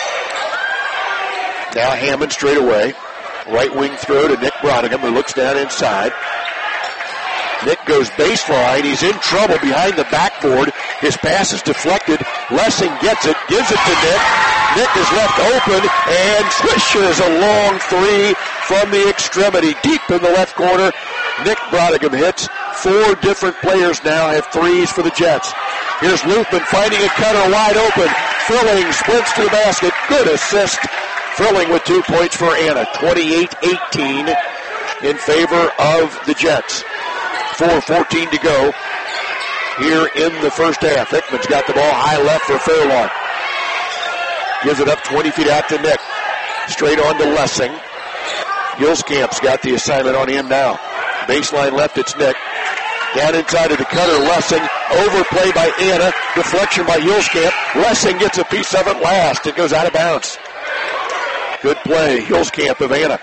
Now Hammond straight away. Right wing throw to Nick Brodigan, who looks down inside. Nick goes baseline. He's in trouble behind the backboard. His pass is deflected. Lessing gets it, gives it to Nick. Nick is left open and swishes a long three from the extremity deep in the left corner. Nick Brodigan hits. 4 different players now have threes for the Jets. Here's Luthman finding a cutter wide open. Frilling sprints to the basket. Good assist. Frilling with 2 points for Anna. 28-18 in favor of the Jets. 4:14 to go here in the first half. Hickman's got the ball high left for Fairlawn. Gives it up 20 feet out to Nick. Straight on to Lessing. Gilscamp's got the assignment on him now. Baseline left, it's Nick. Down inside of the cutter, Lessing. Overplay by Anna. Deflection by Gilscamp. Lessing gets a piece of it last. It goes out of bounds. Good play, Gilscamp of Anna.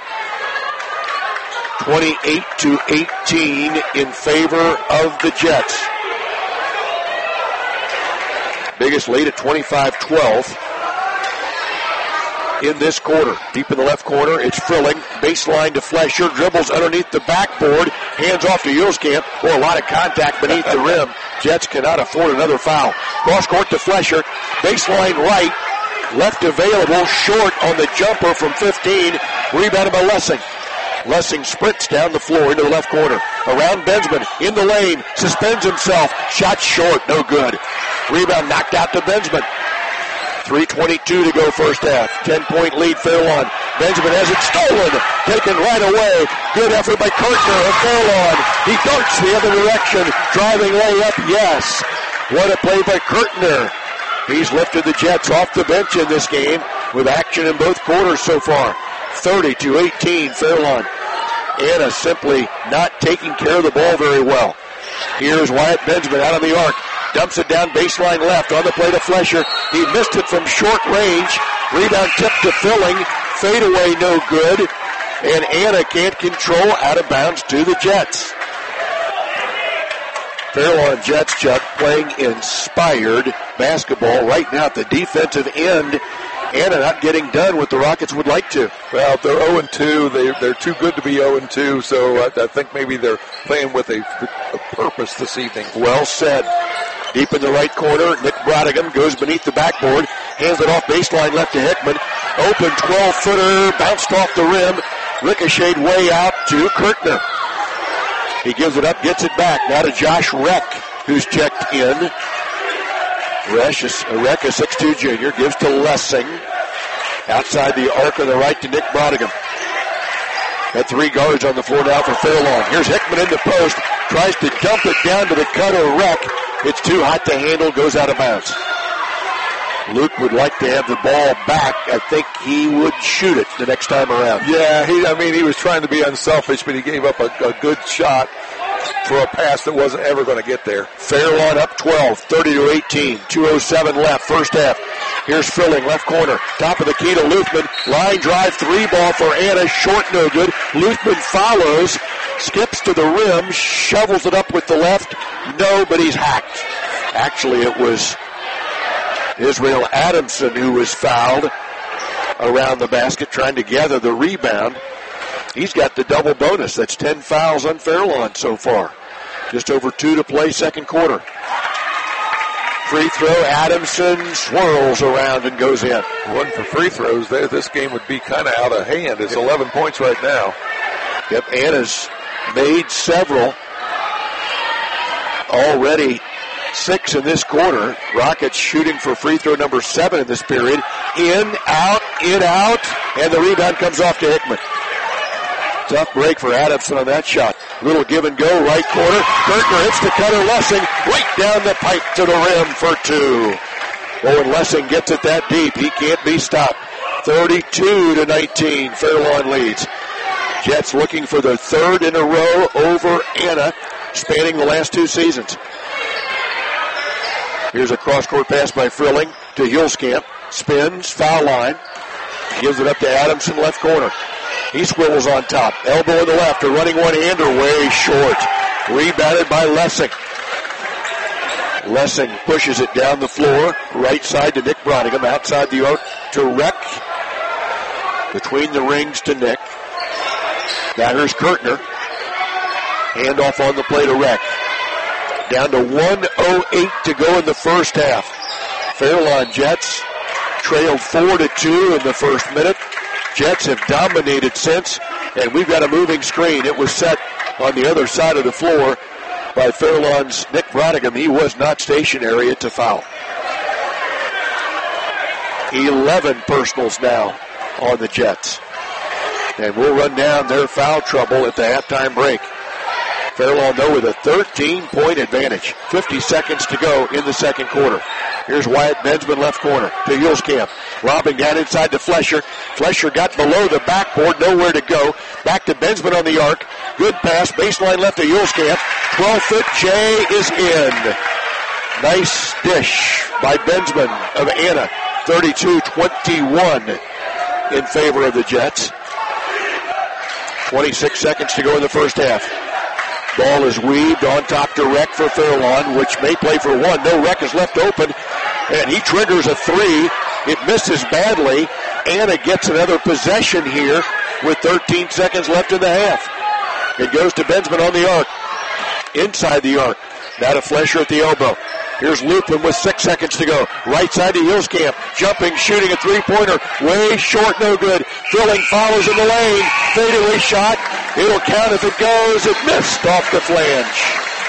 28-18 in favor of the Jets. Biggest lead at 25-12 in this quarter. Deep in the left corner, it's Frilling. Baseline to Flesher. Dribbles underneath the backboard. Hands off to Gilscamp. Boy, a lot of contact beneath the rim. Jets cannot afford another foul. Cross court to Flesher. Baseline right. Left available. Short on the jumper from 15. Rebounded by Lessing. Lessing sprints down the floor into the left corner. Around Bensman. In the lane. Suspends himself. Shot short. No good. Rebound knocked out to Bensman. 3:22 to go first half. 10-point lead Fairlawn. Benjamin has it stolen. Taken right away. Good effort by Kirtner of Fairlawn. He dunks the other direction. Driving layup. Yes. What a play by Kirtner. He's lifted the Jets off the bench in this game with action in both quarters so far. 30-18 Fairlawn. Anna simply not taking care of the ball very well. Here's Wyatt Benjamin out on the arc. Dumps it down baseline left on the play to Flesher. He missed it from short range. Rebound tipped to Frilling. Fadeaway no good. And Anna can't control out of bounds to the Jets. Fairlawn Jets, Chuck, playing inspired basketball right now at the defensive end. Anna not getting done what the Rockets would like to. Well, they're 0-2. They're too good to be 0-2, so I think maybe they're playing with a purpose this evening. Well said. Deep in the right corner, Nick Brodigan goes beneath the backboard, hands it off baseline left to Hickman. Open 12-footer, bounced off the rim, ricocheted way out to Kirtner. He gives it up, gets it back. Now to Josh Reck, who's checked in. Reck, a 6'2 junior, gives to Lessing. Outside the arc on the right to Nick Brodigan. Got 3 guards on the floor now for Fairlawn. Here's Hickman in the post, tries to dump it down to the cutter Reck. It's too hot to handle, goes out of bounds. Luke would like to have the ball back. I think he would shoot it the next time around. Yeah, he was trying to be unselfish, but he gave up a good shot for a pass that wasn't ever going to get there. Fairlawn up 12, 30-18, 2:07 left, first half. Here's Frilling, left corner, top of the key to Luthman. Line drive, 3 ball for Anna, short, no good. Luthman follows, skips to the rim, shovels it up with the left. No, but he's hacked. Actually, it was Israel Adamson who was fouled around the basket trying to gather the rebound. He's got the double bonus. That's 10 fouls on Fairlawn so far. Just over 2 to play second quarter. Free throw, Adamson swirls around and goes in. One for free throws there. This game would be kind of out of hand. It's 11 points right now. Yep, Anna's made several. Already 6 in this quarter. Rockets shooting for free throw number 7 in this period. In, out, and the rebound comes off to Hickman. Tough break for Adamson on that shot. Little give and go, right corner. Kirtner hits the cutter, Lessing, right down the pipe to the rim for 2. Oh, and Lessing gets it that deep. He can't be stopped. 32-19, Fairlawn leads. Jets looking for their 3rd in a row over Anna, spanning the last 2 seasons. Here's a cross-court pass by Frilling to Gilscamp. Spins, foul line. Gives it up to Adamson, left corner. He swivels on top. Elbow in the left. A running one-hander way short. Rebounded by Lessing. Lessing pushes it down the floor. Right side to Nick Brodigan. Outside the arc to Reck. Between the rings to Nick. Now here's Kirtner. Handoff on the play to Reck. Down to 1:08 to go in the first half. Fairlawn Jets trailed 4-2 in the first minute. Jets have dominated since, and we've got a moving screen. It was set on the other side of the floor by Fairlawn's Nick Brodigan. He was not stationary. It's a foul. 11 personals now on the Jets. And we'll run down their foul trouble at the halftime break. Fairlawn, though, with a 13-point advantage. 50 seconds to go in the second quarter. Here's Wyatt Bensman, left corner to Hulskamp. Lobbing down inside to Flesher. Flesher got below the backboard, nowhere to go. Back to Bensman on the arc. Good pass, baseline left to Hulskamp. 12-foot J is in. Nice dish by Bensman of Anna. 32-21 in favor of the Jets. 26 seconds to go in the first half. Ball is weaved on top to Reck for Fairlawn, which may play for one. No, Reck is left open, and he triggers a three. It misses badly. Anna gets another possession here with 13 seconds left in the half. It goes to Bensman on the arc. Inside the arc. Now to Flesher at the elbow. Here's Lupin with 6 seconds to go. Right side to Hulskamp. Jumping, shooting a three-pointer. Way short, no good. Filling follows in the lane. Fadeaway shot. It'll count if it goes. It missed off the flange.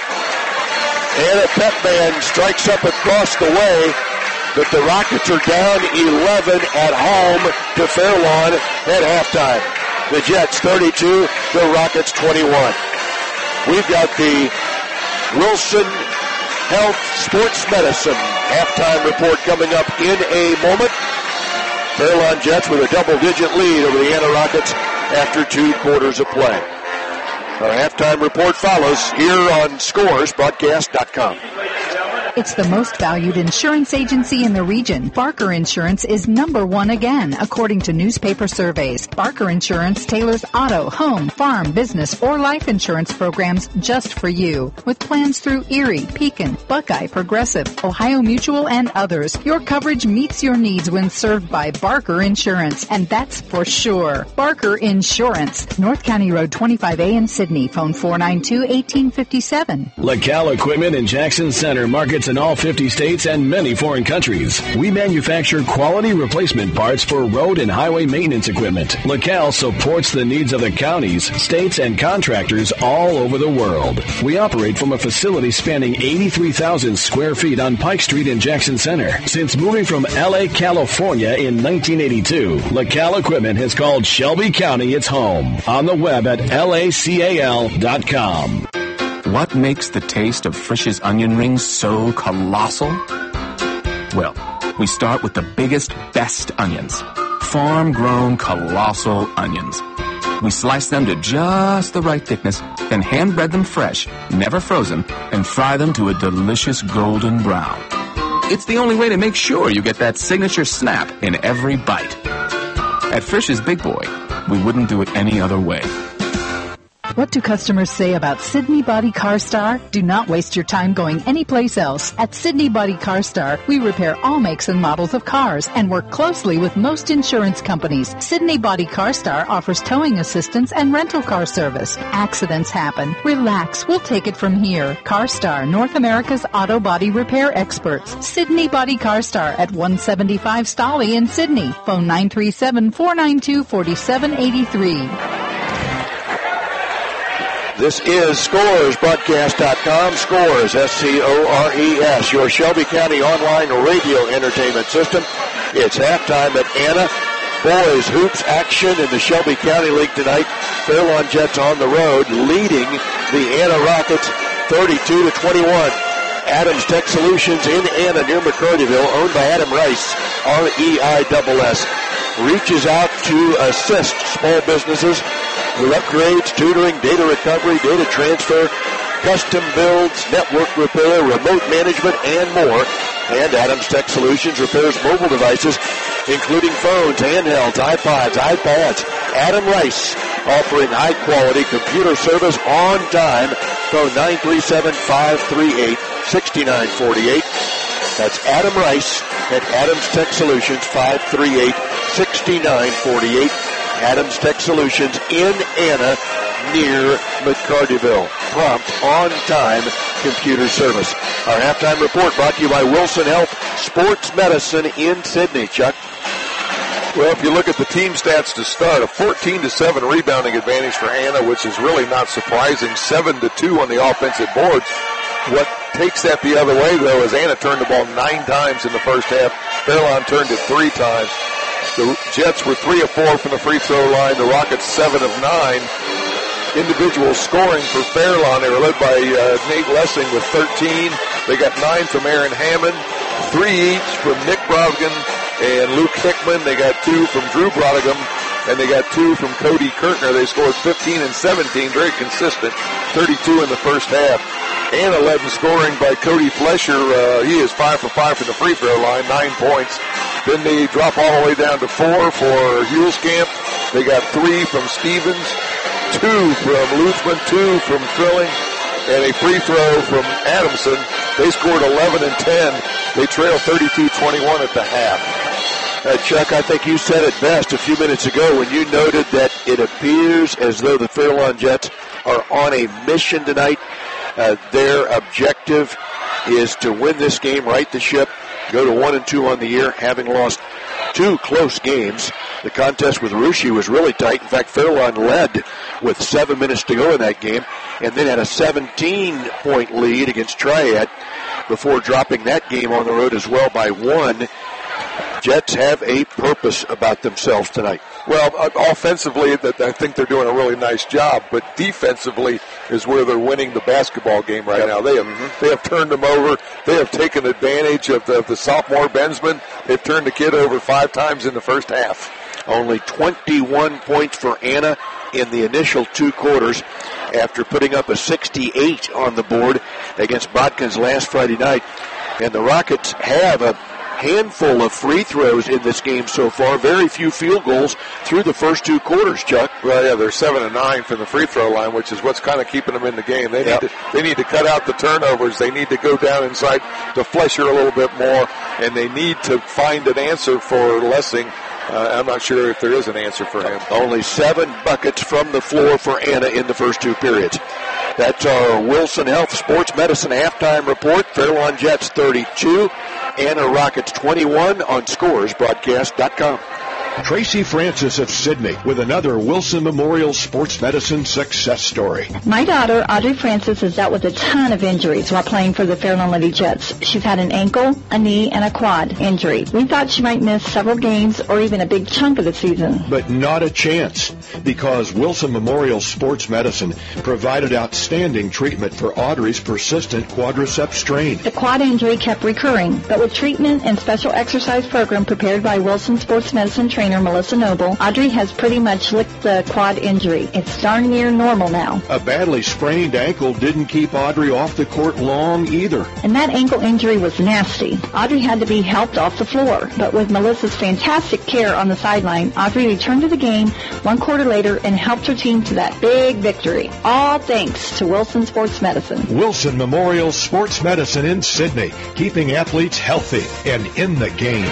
Anna Petman strikes up across the way, but the Rockets are down 11 at home to Fairlawn at halftime. The Jets 32, the Rockets 21. We've got the Wilson Health Sports Medicine halftime report coming up in a moment. Fairlawn Jets with a double-digit lead over the Anna Rockets after 2 quarters of play. Our halftime report follows here on ScoresBroadcast.com. It's the most valued insurance agency in the region. Barker Insurance is #1 again, according to newspaper surveys. Barker Insurance tailors auto, home, farm, business, or life insurance programs just for you. With plans through Erie, Pekin, Buckeye, Progressive, Ohio Mutual, and others, your coverage meets your needs when served by Barker Insurance, and that's for sure. Barker Insurance, North County Road 25A in Sydney. Phone 492-1857. LaCal Equipment in Jackson Center markets in all 50 states and many foreign countries. We manufacture quality replacement parts for road and highway maintenance equipment. LaCal supports the needs of the counties, states, and contractors all over the world. We operate from a facility spanning 83,000 square feet on Pike Street in Jackson Center. Since moving from LA, California in 1982, LaCal Equipment has called Shelby County its home. On the web at lacal.com. What makes the taste of Frisch's onion rings so colossal? Well, we start with the biggest, best onions. Farm-grown colossal onions. We slice them to just the right thickness, then hand-bread them fresh, never frozen, and fry them to a delicious golden brown. It's the only way to make sure you get that signature snap in every bite. At Frisch's Big Boy, we wouldn't do it any other way. What do customers say about Sydney Body Car Star? Do not waste your time going anyplace else. At Sydney Body Car Star, we repair all makes and models of cars and work closely with most insurance companies. Sydney Body Car Star offers towing assistance and rental car service. Accidents happen. Relax. We'll take it from here. Car Star, North America's auto body repair experts. Sydney Body Car Star at 175 Stolly in Sydney. Phone 937-492-4783. This is ScoresBroadcast.com. Scores, S-C-O-R-E-S, your Shelby County online radio entertainment system. It's halftime at Anna. Boys hoops action in the Shelby County League tonight. Fairlawn Jets on the road, leading the Anna Rockets 32-21. Adams Tech Solutions in Anna near McCartyville, owned by Adam Rice, R-E-I-S-S. Reaches out to assist small businesses with upgrades, tutoring, data recovery, data transfer, custom builds, network repair, remote management, and more. And Adams Tech Solutions repairs mobile devices, including phones, handhelds, iPods, iPads. Adam Rice, offering high-quality computer service on time. Phone 937-538-6948. That's Adam Rice at Adams Tech Solutions, 538-6948. Adams Tech Solutions in Anna near McCartyville. Prompt, on-time computer service. Our halftime report brought to you by Wilson Health Sports Medicine in Sydney. Chuck? Well, if you look at the team stats to start, a 14-7 rebounding advantage for Anna, which is really not surprising. 7-2 on the offensive boards. What takes that the other way, though, is Anna turned the ball 9 times in the first half. Fairlawn turned it 3 times. The Jets were 3 of 4 from the free throw line. The Rockets 7 of 9. Individual scoring for Fairlawn. They were led by Nate Lessing with 13. They got 9 from Aaron Hammond, 3 each from Nick Brodigan and Luke Hickman. They got 2 from Drew Brodigan, and they got 2 from Cody Kirtner. They scored 15 and 17, very consistent, 32 in the first half. Anna led in scoring by Cody Flesher. He is 5 for 5 from the free throw line, 9 points. Then they drop all the way down to 4 for Hulskamp. They got 3 from Stevens, 2 from Luthman, 2 from Trilling, and a free throw from Adamson. They scored 11 and 10. They trail 32-21 at the half. Chuck, I think you said it best a few minutes ago when you noted that it appears as though the Fairlawn Jets are on a mission tonight. Their objective is to win this game, right the ship, go to 1-2 on the year, having lost 2 close games. The contest with Russia was really tight. In fact, Fairlawn led with 7 minutes to go in that game, and then had a 17-point lead against Triad before dropping that game on the road as well by 1. Jets have a purpose about themselves tonight. Well, offensively, I think they're doing a really nice job, but defensively is where they're winning the basketball game right now. They have turned them over. They have taken advantage of the sophomore Bensman. They've turned the kid over 5 times in the first half. Only 21 points for Anna in the initial 2 quarters after putting up a 68 on the board against Botkins last Friday night. And the Rockets have a handful of free throws in this game so far. Very few field goals through the first 2 quarters, Chuck. Well, yeah, they're 7 of 9 from the free throw line, which is what's kind of keeping them in the game. They need to cut out the turnovers. They need to go down inside to Flesher a little bit more, and they need to find an answer for Lessing. I'm not sure if there is an answer for him. Only 7 buckets from the floor for Anna in the first 2 periods. That's our Wilson Health Sports Medicine halftime report. Fairlawn Jets 32, Anna Rockets 21 on ScoresBroadcast.com. Tracy Francis of Sydney with another Wilson Memorial Sports Medicine success story. My daughter, Audrey Francis, has dealt with a ton of injuries while playing for the Fairlawn Lady Jets. She's had an ankle, a knee, and a quad injury. We thought she might miss several games or even a big chunk of the season. But not a chance, because Wilson Memorial Sports Medicine provided outstanding treatment for Audrey's persistent quadriceps strain. The quad injury kept recurring, but with treatment and special exercise program prepared by Wilson Sports Medicine trainer Melissa Noble, Audrey has pretty much licked the quad injury. It's darn near normal now. A badly sprained ankle didn't keep Audrey off the court long either. And that ankle injury was nasty. Audrey had to be helped off the floor. But with Melissa's fantastic care on the sideline, Audrey returned to the game 1 quarter later and helped her team to that big victory. All thanks to Wilson Sports Medicine. Wilson Memorial Sports Medicine in Sydney, keeping athletes healthy and in the game.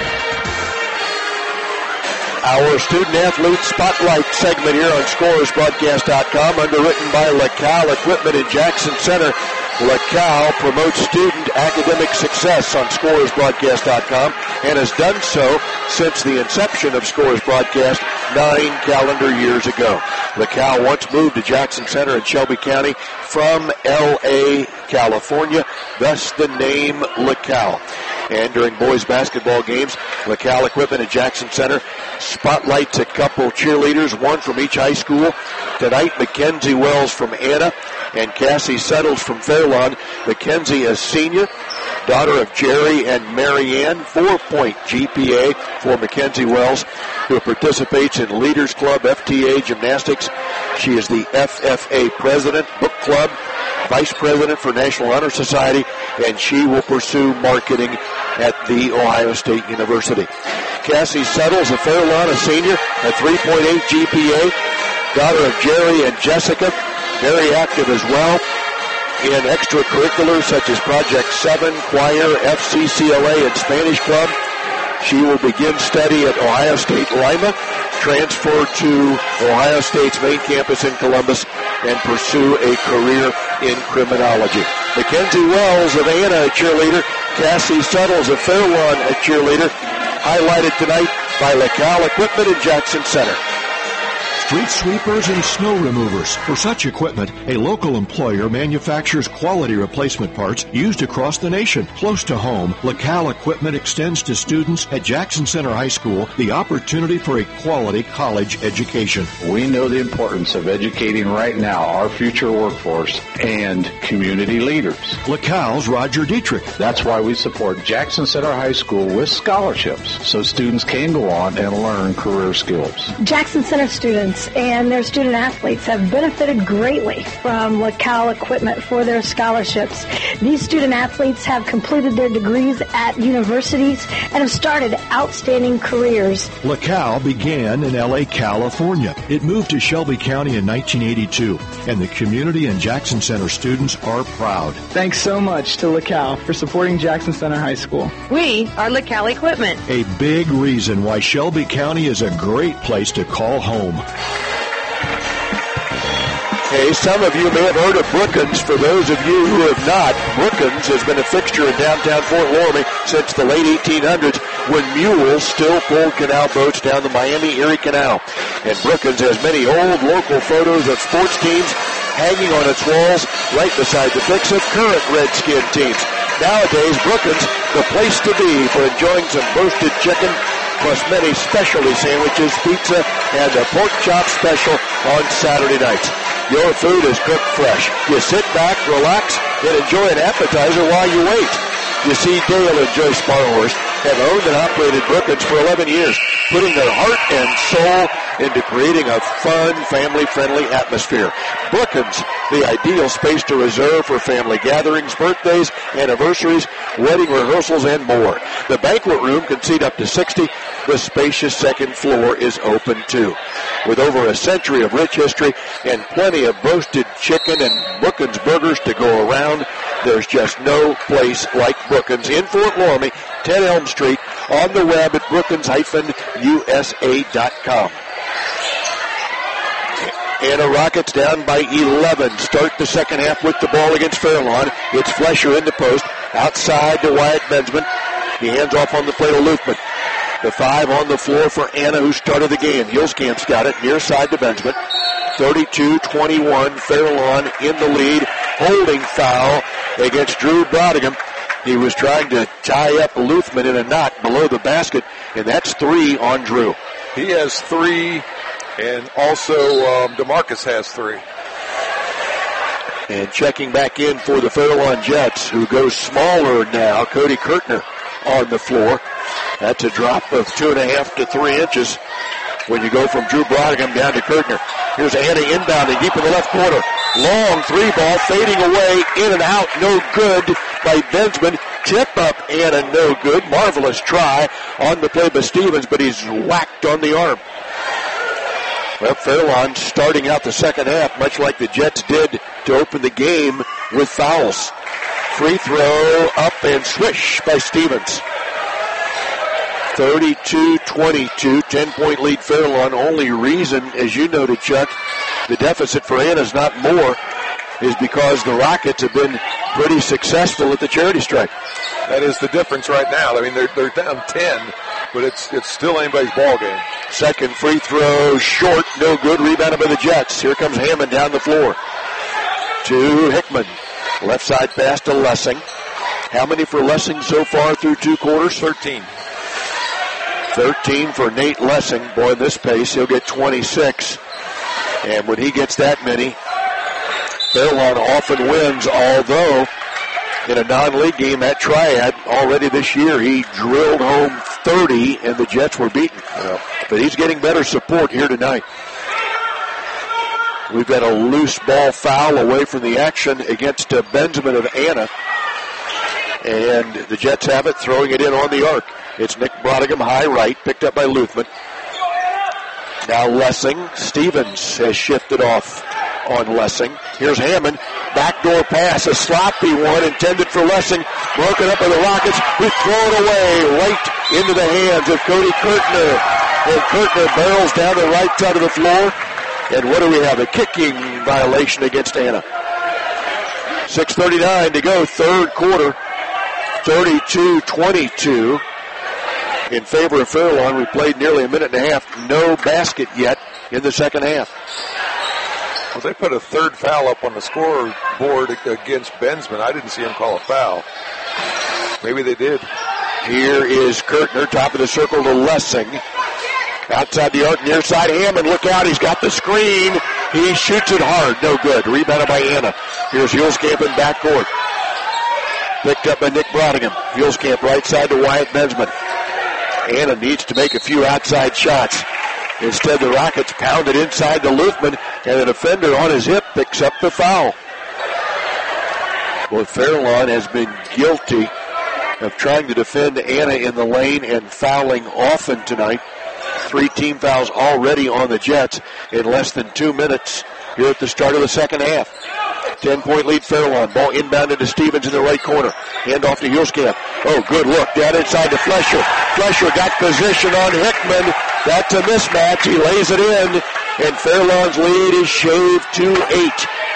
Our student-athlete spotlight segment here on ScoresBroadcast.com, underwritten by LaCal Equipment in Jackson Center. LaCal promotes student academic success on ScoresBroadcast.com and has done so since the inception of Scores Broadcast 9 calendar years ago. LaCal once moved to Jackson Center in Shelby County from L.A., California, thus the name LaCal. And during boys basketball games, LaCal Equipment at Jackson Center spotlights a couple cheerleaders, one from each high school. Tonight, Mackenzie Wells from Anna and Cassie Settles from Fairlawn. Mackenzie, a senior, daughter of Jerry and Marianne, 4-point GPA for Mackenzie Wells, who participates in Leaders Club, FTA Gymnastics. She is the FFA president, book club, vice president for National Honor Society, and she will pursue marketing at The Ohio State University. Cassie Settles, a Fairlawn, a senior, a 3.8 GPA, daughter of Jerry and Jessica, very active as well in extracurriculars such as Project 7, choir, FCCLA, and Spanish Club. She will begin study at Ohio State Lima, transfer to Ohio State's main campus in Columbus, and pursue a career in criminology. Mackenzie Wells of Anna, a cheerleader. Cassie Settles of Fairlawn, a cheerleader. Highlighted tonight by LaCal Equipment in Jackson Center. Street sweepers and snow removers. For such equipment, a local employer manufactures quality replacement parts used across the nation. Close to home, LaCal Equipment extends to students at Jackson Center High School the opportunity for a quality college education. We know the importance of educating right now our future workforce and community leaders. LaCal's Roger Dietrich. That's why we support Jackson Center High School with scholarships so students can go on and learn career skills. Jackson Center students and their student athletes have benefited greatly from LaCal Equipment for their scholarships. These student athletes have completed their degrees at universities and have started outstanding careers. LaCal began in L.A., California. It moved to Shelby County in 1982, and the community and Jackson Center students are proud. Thanks so much to LaCal for supporting Jackson Center High School. We are LaCal Equipment. A big reason why Shelby County is a great place to call home. Hey, some of you may have heard of Brookins. For those of you who have not, Brookins has been a fixture in downtown Fort Laramie since the late 1800s when mules still pulled canal boats down the Miami-Erie Canal. And Brookins has many old local photos of sports teams hanging on its walls right beside the pics of current Redskin teams. Nowadays, Brookins, the place to be for enjoying some roasted chicken, plus many specialty sandwiches, pizza, and a pork chop special on Saturday nights. Your food is cooked fresh. You sit back, relax, and enjoy an appetizer while you wait. You see, Dale and Joyce Sparhorst have owned and operated Brookins for 11 years, putting their heart and soul into creating a fun, family-friendly atmosphere. Brookins, the ideal space to reserve for family gatherings, birthdays, anniversaries, wedding rehearsals, and more. The banquet room can seat up to 60. The spacious second floor is open too. With over a century of rich history and plenty of roasted chicken and Brookins burgers to go around, there's just no place like Brookins in Fort Laramie, 10 Elm Street, on the web at brookins-usa.com. Anna Rockets down by 11. Start the second half with the ball against Fairlawn. It's Flesher in the post. Outside to Wyatt Bensman. He hands off on the play to Lufman. The 5 on the floor for Anna, who started the game. Hillskamp's got it near side to Bensman. 32-21. Fairlawn in the lead. Holding foul against Drew Brodigan. He was trying to tie up Lufman in a knot below the basket, and that's 3 on Drew. He has 3, and also DeMarcus has 3. And checking back in for the Fairlawn Jets, who goes smaller now, Cody Kirtner on the floor. That's a drop of 2.5 to 3 inches when you go from Drew Brodigan down to Kirtner. Here's Anna inbounding deep in the left corner. Long 3-ball fading away, in and out, no good by Bensman. Tip up, Anna, no good. Marvelous try on the play by Stevens, but he's whacked on the arm. Well, Fairlawn starting out the second half, much like the Jets did to open the game with fouls. Free throw up and swish by Stevens. 32-22, 10-point lead Fairlawn. Only reason, as you noted, Chuck, the deficit for Anna's not more is because the Rockets have been pretty successful at the charity stripe. That is the difference right now. I mean, they're down 10, but it's still anybody's ball game. Second free throw short, no good. Rebounded by the Jets. Here comes Hammond down the floor to Hickman. Left side pass to Lessing. How many for Lessing so far through 2 quarters? 13. 13 for Nate Lessing. Boy, in this pace, he'll get 26. And when he gets that many, Fairlawn often wins, although in a non-league game at Triad already this year, he drilled home 30 and the Jets were beaten. But he's getting better support here tonight. We've got a loose ball foul away from the action against Benjamin of Anna. And the Jets have it, throwing it in on the arc. It's Nick Brodigan, high right, picked up by Lufman. Now Lessing. Stevens has shifted off on Lessing. Here's Hammond. Backdoor pass, a sloppy one intended for Lessing. Broken up by the Rockets, who throw it away right into the hands of Cody Kirtner. And Kirtner barrels down the right side of the floor. And what do we have? A kicking violation against Anna. 6:39 to go, third quarter. 32-22. in favor of Fairlawn. We played nearly a minute and a half. No basket yet in the second half. Well, they put a third foul up on the scoreboard against Bensman. I didn't see him call a foul. Maybe they did. Here is Kirtner, top of the circle to Lessing. Outside the arc, near side, Hammond, look out, he's got the screen. He shoots it hard, no good. Rebounded by Anna. Here's Hulskamp in backcourt. Picked up by Nick Brodigan. Hulskamp right side to Wyatt Bensman. Anna needs to make a few outside shots. Instead, the Rockets pound it inside to Luthman, and the defender on his hip picks up the foul. Well, Fairlawn has been guilty of trying to defend Anna in the lane and fouling often tonight. 3 team fouls already on the Jets in less than 2 minutes here at the start of the second half. 10-point lead Fairlawn. Ball inbounded to Stevens in the right corner. Hand off to Hulskamp. Oh, good look. Down inside to Flesher. Flesher got position on Hickman. That's a mismatch. He lays it in. And Fairlawn's lead is shaved to 8.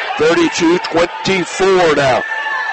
32-24 now.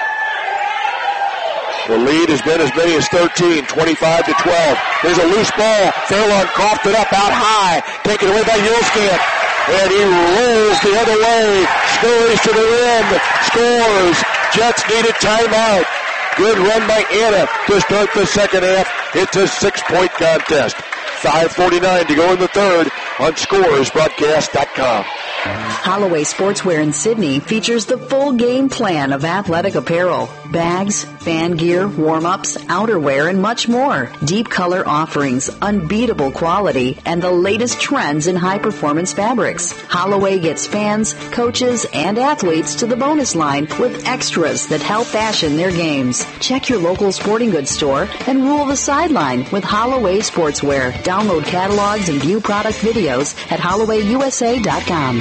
The lead has been as many as 13, 25-12. There's a loose ball. Fairlawn coughed it up out high. Taken away by Hulskamp. And he rolls the other way. Scurries to the rim. Scores. Jets need a timeout. Good run by Anna to start the second half. It's a 6-point contest. 5:49 to go in the third on ScoresBroadcast.com. Holloway Sportswear in Sydney features the full game plan of athletic apparel, bags, fan gear, warm-ups, outerwear, and much more. Deep color offerings, unbeatable quality, and the latest trends in high-performance fabrics. Holloway gets fans, coaches, and athletes to the bonus line with extras that help fashion their games. Check your local sporting goods store and rule the sideline with Holloway Sportswear. Download catalogs and view product videos at HollowayUSA.com.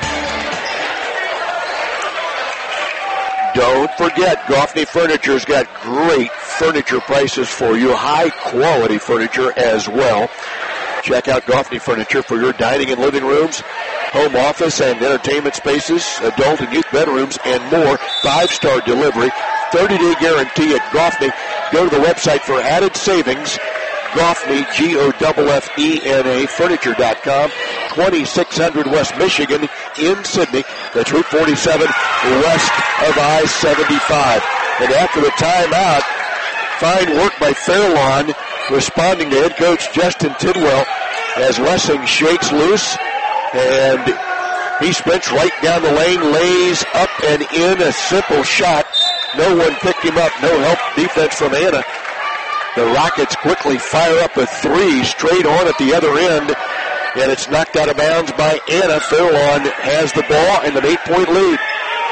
Don't forget, Goffney Furniture's got great furniture prices for you, high quality furniture as well. Check out Goffney Furniture for your dining and living rooms, home office and entertainment spaces, adult and youth bedrooms, and more. 5-star delivery, 30-day guarantee at Goffney. Go to the website for added savings. Goffney, Goffena, Furniture.com, 2600 West Michigan in Sydney. That's Route 47 west of I-75. And after the timeout, fine work by Fairlawn, responding to head coach Justin Tidwell as Lessing shakes loose, and he sprints right down the lane, lays up and in, a simple shot. No one picked him up, no help defense from Anna. The Rockets quickly fire up a 3 straight on at the other end, and it's knocked out of bounds by Anna. Fairlawn has the ball and an 8-point lead.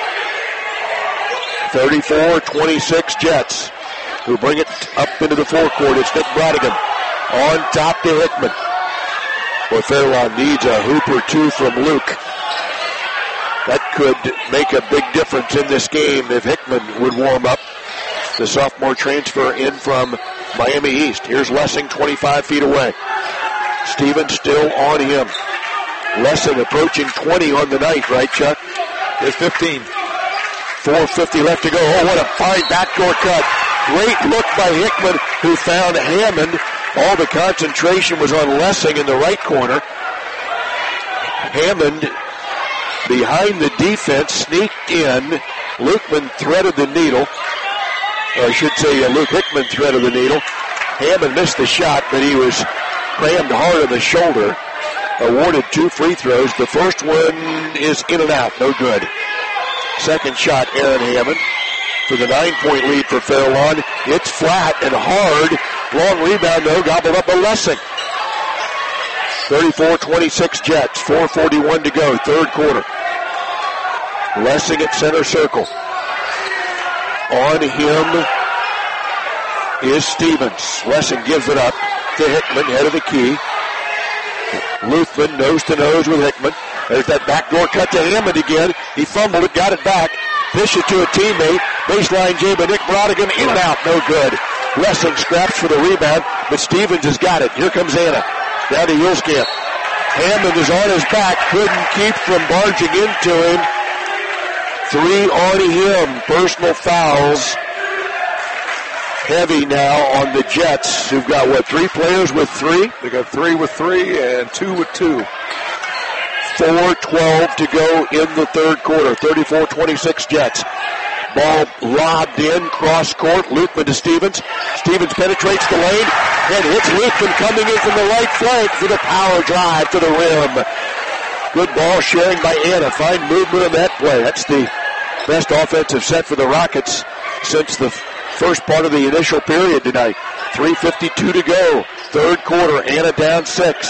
34-26 Jets, who bring it up into the forecourt. It's Nick Brodigan on top to Hickman. Well, Fairlawn needs a hoop or two from Luke. That could make a big difference in this game if Hickman would warm up. The sophomore transfer in from Miami East. Here's Lessing 25 feet away. Stevens still on him. Lessing approaching 20 on the night, right, Chuck? There's 15. 4:50 left to go. Oh, what a fine backdoor cut. Great look by Hickman, who found Hammond. All the concentration was on Lessing in the right corner. Hammond, behind the defense, sneaked in. Lukeman threaded the needle. I should say Luke Hickman threaded the needle. Hammond missed the shot, but he was crammed hard on the shoulder. Awarded 2 free throws. The first one is in and out, no good. Second shot, Aaron Hammond for the 9-point lead for Fairlawn. It's flat and hard. Long rebound, though, gobbled up by Lessing. 34-26 Jets, 4:41 to go, third quarter. Lessing at center circle. On him is Stevens. Lessing gives it up to Hickman, head of the key. Luthman nose to nose with Hickman. There's that backdoor cut to Hammond again. He fumbled it, got it back. Dish it to a teammate. Baseline J by Nick Brodigan. In and out, no good. Lessing scraps for the rebound, but Stevens has got it. Here comes Anna. Down to Hulskamp. Hammond is on his back. Couldn't keep from barging into him. 3 on him. Personal fouls heavy now on the Jets, who've got, 3 players with 3? They got 3 with 3 and 2 with 2. 4:12 to go in the third quarter. 34-26 Jets. Ball lobbed in, cross court. Luthman to Stevens. Stevens penetrates the lane and hits Luthman coming in from the right flank for the power drive to the rim. Good ball sharing by Anna. Fine movement on that play. That's the best offensive set for the Rockets since the first part of the initial period tonight. 3:52 to go. Third quarter. Anna down 6.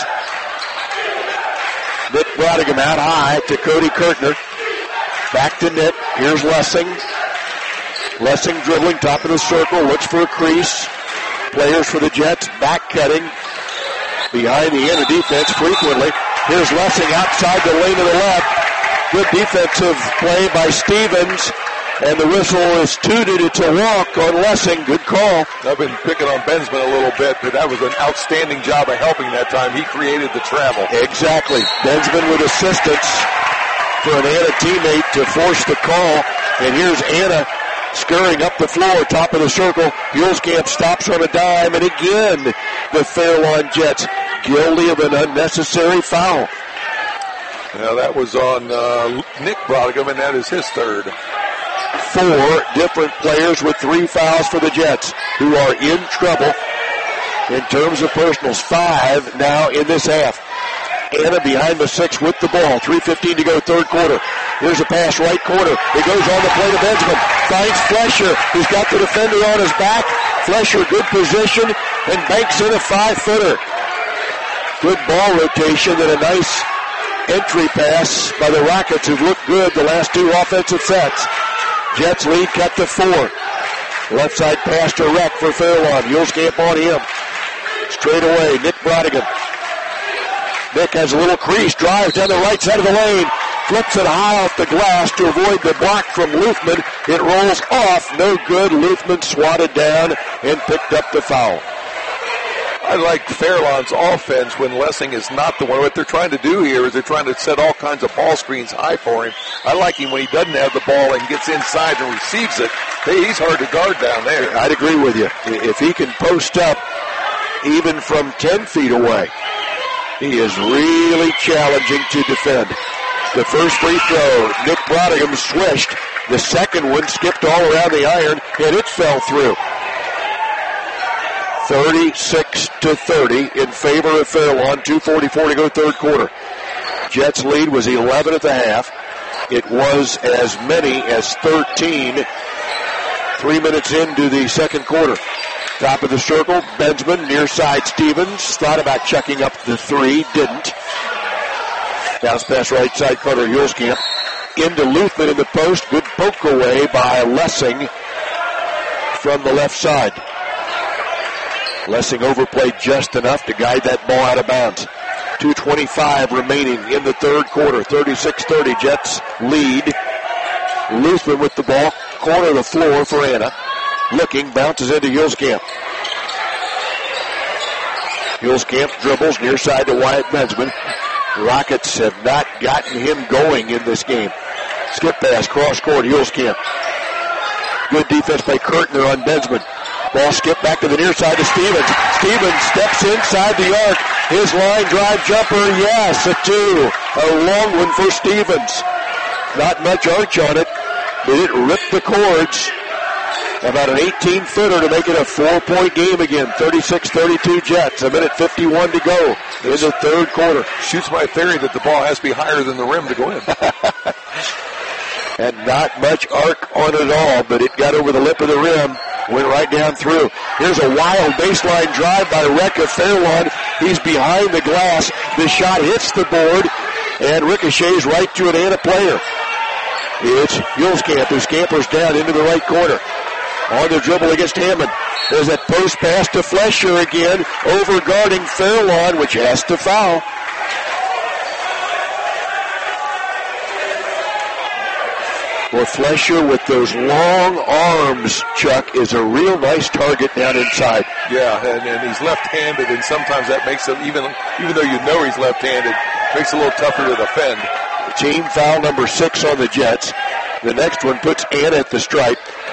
Nick Brodigan out high to Cody Kirtner. Back to Nick. Here's Lessing. Lessing dribbling, top of the circle, looks for a crease. Players for the Jets back cutting behind the end of defense frequently. Here's Lessing outside the lane to the left. Good defensive play by Stevens. And the whistle is tooted. It's a walk on Lessing. Good call. I've been picking on Bensman a little bit, but that was an outstanding job of helping that time. He created the travel. Exactly. Bensman with assistance for an Anna teammate to force the call. And here's Anna scurrying up the floor, top of the circle. Hulskamp stops on a dime, and again, the Fairlawn Jets guilty of an unnecessary foul. Now that was on Nick Brodigan, and that is his third. 4 different players with 3 fouls for the Jets who are in trouble in terms of personals. 5 now in this half. Anna behind the 6 with the ball. 3:15 to go third quarter. Here's a pass right corner. It goes on the play to Benjamin. Finds Flesher, who's got the defender on his back. Flesher, good position, and banks in a 5-footer. Good ball rotation and a nice entry pass by the Rockets, who've looked good the last 2 offensive sets. Jets lead cut to 4. Left side pass to Reck for Fairlawn. Hulskamp on him. Straight away, Nick Brodigan. Nick has a little crease, drives down the right side of the lane, flips it high off the glass to avoid the block from Luthman. It rolls off, no good. Luthman swatted down and picked up the foul. I like Fairlawn's offense when Lessing is not the one. What they're trying to do here is they're trying to set all kinds of ball screens high for him. I like him when he doesn't have the ball and gets inside and receives it. Hey, he's hard to guard down there. I'd agree with you. If he can post up even from 10 feet away, he is really challenging to defend. The first free throw, Nick Brodigan swished. The second one skipped all around the iron, and it fell through. 36-30 in favor of Fairlawn. 2:44 to go third quarter. Jets lead was 11 at the half. It was as many as 13 3 minutes into the second quarter. Top of the circle, Benjamin, near side Stevens. Thought about chucking up the 3, didn't. Bounce pass right side, Carter Hulskamp. Into Luthman in the post. Good poke away by Lessing from the left side. Lessing overplayed just enough to guide that ball out of bounds. 2:25 remaining in the third quarter. 36-30, Jets lead. Luthman with the ball, corner of the floor for Anna. Looking, bounces into Hulskamp. Hulskamp dribbles near side to Wyatt Benjamin. Rockets have not gotten him going in this game. Skip pass, cross court, Hulskamp. Good defense by Kirtner on Benjamin. Ball skipped back to the near side to Stevens. Stevens steps inside the arc. His line drive jumper, yes, a 2. A long one for Stevens. Not much arch on it, but it ripped the cords. About an 18-footer to make it a 4-point game again. 36-32 Jets. 1:51 to go in the third quarter. Shoots my theory that the ball has to be higher than the rim to go in. And not much arc on it at all, but it got over the lip of the rim. Went right down through. Here's a wild baseline drive by Reck of Fairlawn. He's behind the glass. The shot hits the board and ricochets right to an Anna player. It's Hulskamp who scampers down into the right corner. On the dribble against Hammond. There's that post pass to Flesher again, over guarding Fairlawn, which has to foul. Well, Flesher with those long arms, Chuck, is a real nice target down inside. Yeah, and he's left-handed, and sometimes that makes him, even though you know he's left-handed, makes it a little tougher to defend. Team foul number 6 on the Jets. The next one puts Anna at the stripe.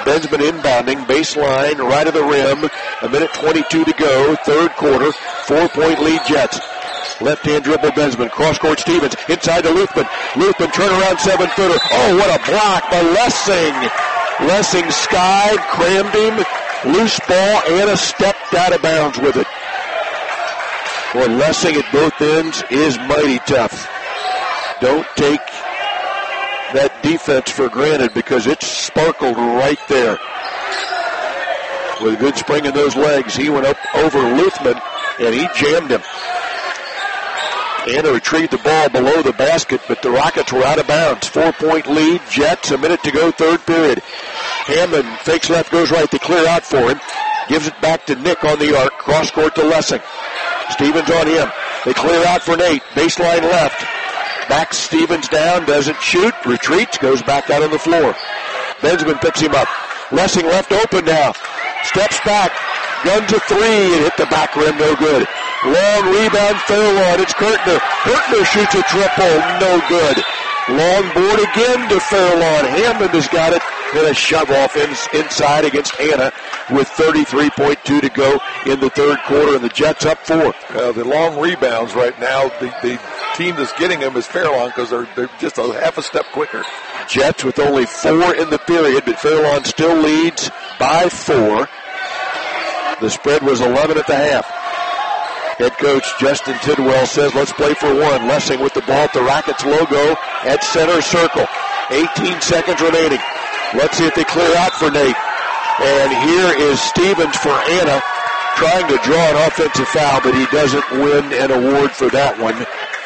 Bensman inbounding, baseline, right of the rim. A minute 22 to go, third quarter. 4-point lead, Jets. Left-hand dribble, Bensman. Cross-court, Stevens. Inside to Luthman. Luthman, turnaround 7-footer. Oh, what a block by Lessing. Lessing skied, crammed him. Loose ball, Anna stepped out of bounds with it. Boy, Lessing at both ends is mighty tough. Don't take that defense for granted because it sparkled right there. With a good spring in those legs, he went up over Luthman and he jammed him. Anna retrieved the ball below the basket, but the Rockets were out of bounds. 4-point lead, Jets, a minute to go, third period. Hammond fakes left, goes right. They clear out for him. Gives it back to Nick on the arc. Cross court to Lessing. Stevens on him. They clear out for Nate. Baseline left. Backs Stevens down, doesn't shoot, retreats, goes back out on the floor. Bensman picks him up. Lessing left open now. Steps back. Guns a three and hit the back rim, no good. Long rebound, Fairlawn. It's Kurtner. Kurtner shoots a triple, no good. Long board again to Fairlawn. Hammond has got it. And a shove off inside against Anna with 33.2 to go in the third quarter, and the Jets up 4. The long rebounds right now, the team that's getting them is Fairlawn because they're just a half a step quicker. Jets with only 4 in the period, but Fairlawn still leads by 4. The spread was 11 at the half. Head coach Justin Tidwell says, let's play for one. Lessing with the ball at the Rockets logo at center circle. 18 seconds remaining. Let's see if they clear out for Nate. And here is Stevens for Anna, trying to draw an offensive foul, but he doesn't win an award for that one.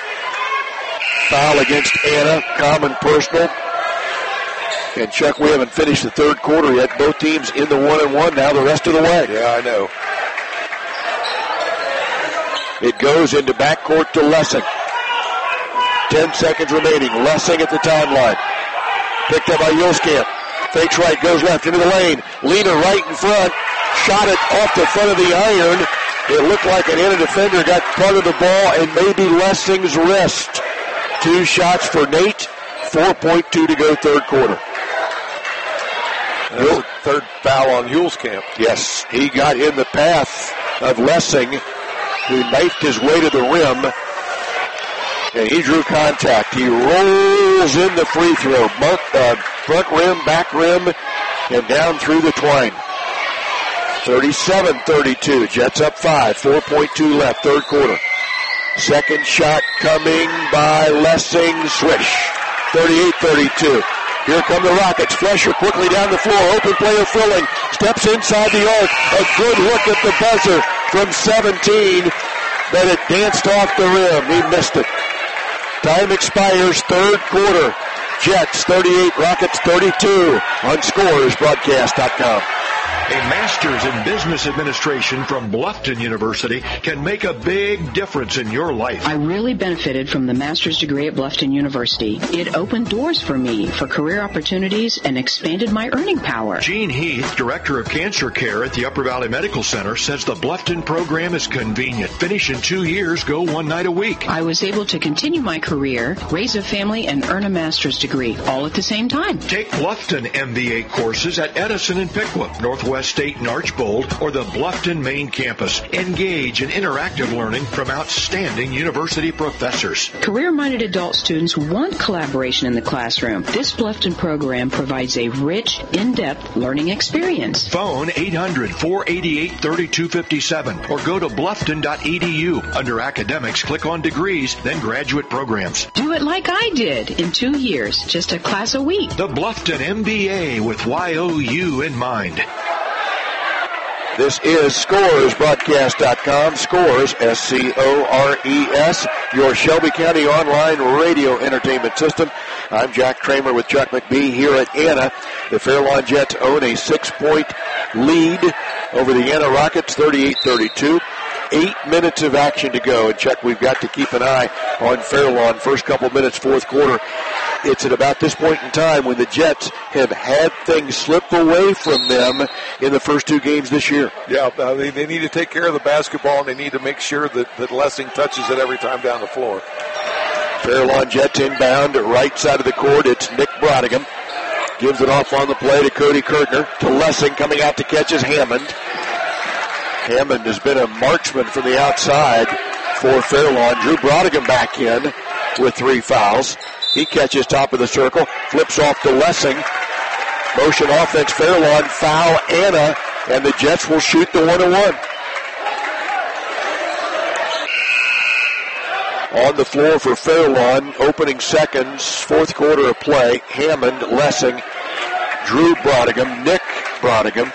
Foul against Anna, common personal. And Chuck, we haven't finished the third quarter yet. Both teams in the 1-1 now the rest of the way. Yeah, I know. It goes into backcourt to Lessing. 10 seconds remaining. Lessing at the timeline. Picked up by Yulskamp. Fakes right, goes left into the lane. Lena right in front. Shot it off the front of the iron. It looked like an Anna defender got part of the ball and maybe Lessing's wrist. 2 shots for Nate. 4.2 to go third quarter. That's the third foul on Yulskamp. Yes, he got in the path of Lessing, who knifed his way to the rim. And he drew contact. He rolls in the free throw. Front rim, back rim, and down through the twine. 37-32. Jets up 5. 4.2 left, third quarter. Second shot coming by Lessing. Swish. 38-32. Here come the Rockets. Flesher quickly down the floor. Open player filling. Steps inside the arc. A good look at the buzzer from 17. But it danced off the rim. He missed it. Time expires, third quarter. Jets 38, Rockets 32 on ScorersBroadcast.com. A master's in business administration from Bluffton University can make a big difference in your life. I really benefited from the master's degree at Bluffton University. It opened doors for me for career opportunities and expanded my earning power. Gene Heath, Director of Cancer Care at the Upper Valley Medical Center, says the Bluffton program is convenient. Finish in 2 years, go 1 night a week. I was able to continue my career, raise a family, and earn a master's degree, all at the same time. Take Bluffton MBA courses at Edison and Piqua, Northwest State and Archbold, or the Bluffton main campus. Engage in interactive learning from outstanding university professors. Career-minded adult students want collaboration in the classroom. This Bluffton program provides a rich, in-depth learning experience. Phone 800-488-3257 or go to bluffton.edu. Under academics, click on degrees, then graduate programs. Do it like I did in 2 years, just a class a week. The Bluffton MBA with YOU in mind. This is ScorersBroadcast.com. Scores, S-C-O-R-E-S, your Shelby County online radio entertainment system. I'm Jack Kramer with Chuck McBee here at Anna. The Fairlawn Jets own a 6-point lead over the Anna Rockets, 38-32. 8 minutes of action to go. And Chuck, we've got to keep an eye on Fairlawn. First couple minutes, fourth quarter. It's at about this point in time when the Jets have had things slip away from them in the first 2 games this year. Yeah, they need to take care of the basketball, and they need to make sure that Lessing touches it every time down the floor. Fairlawn Jets inbound, right side of the court. It's Nick Brodigan. Gives it off on the play to Cody Kirtner. To Lessing, coming out to catch is Hammond. Hammond has been a marksman from the outside for Fairlawn. Drew Brodigan back in with 3 fouls. He catches top of the circle, flips off to Lessing. Motion offense, Fairlawn, foul, Anna, and the Jets will shoot the 1-1. On the floor for Fairlawn, opening seconds, 4th quarter of play, Hammond, Lessing, Drew Brodigan, Nick Brodigan,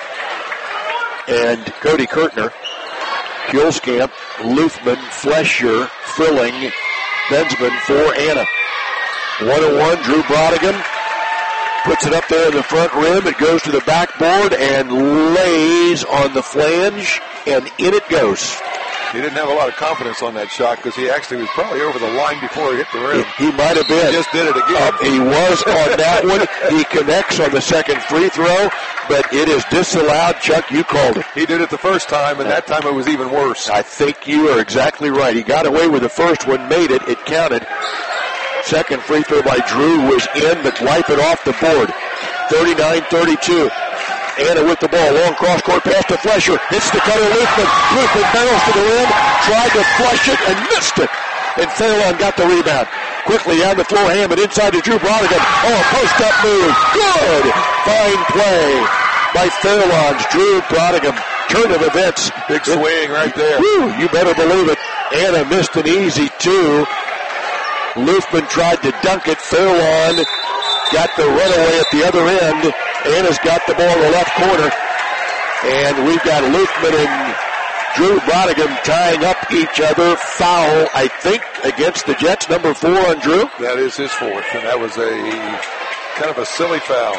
and Cody Kirtner. Hulskamp, Luthman, Flesher, Filling, Bensman for Anna. 1-1, Drew Brodigan puts it up there in the front rim. It goes to the backboard and lays on the flange, and in it goes. He didn't have a lot of confidence on that shot because he actually was probably over the line before he hit the rim. He might have been. He just did it again. He was on that one. He connects on the second free throw, but it is disallowed. Chuck, you called it. He did it the first time, and that time it was even worse. I think you are exactly right. He got away with the first one, made it. It counted. Second free throw by Drew was in, but wipe it off the board. 39-32. Anna with the ball, long cross-court pass to Flesher. Hits the cutter, Luthman. Luthman barrels to the rim, tried to flush it and missed it. And Fairlawn got the rebound. Quickly down the floor, Hammond inside to Drew Brodigan. Oh, a post-up move. Good. Fine play by Fairlawn's Drew Brodigan. Turn of events. Big swing right there. Whew, you better believe it. Anna missed an easy 2. Luthman tried to dunk it. Fairlawn got the runaway at the other end. Anna's got the ball in the left corner. And we've got Luthman and Drew Brodigan tying up each other. Foul, I think, against the Jets. Number 4 on Drew. That is his 4th, and that was a kind of a silly foul.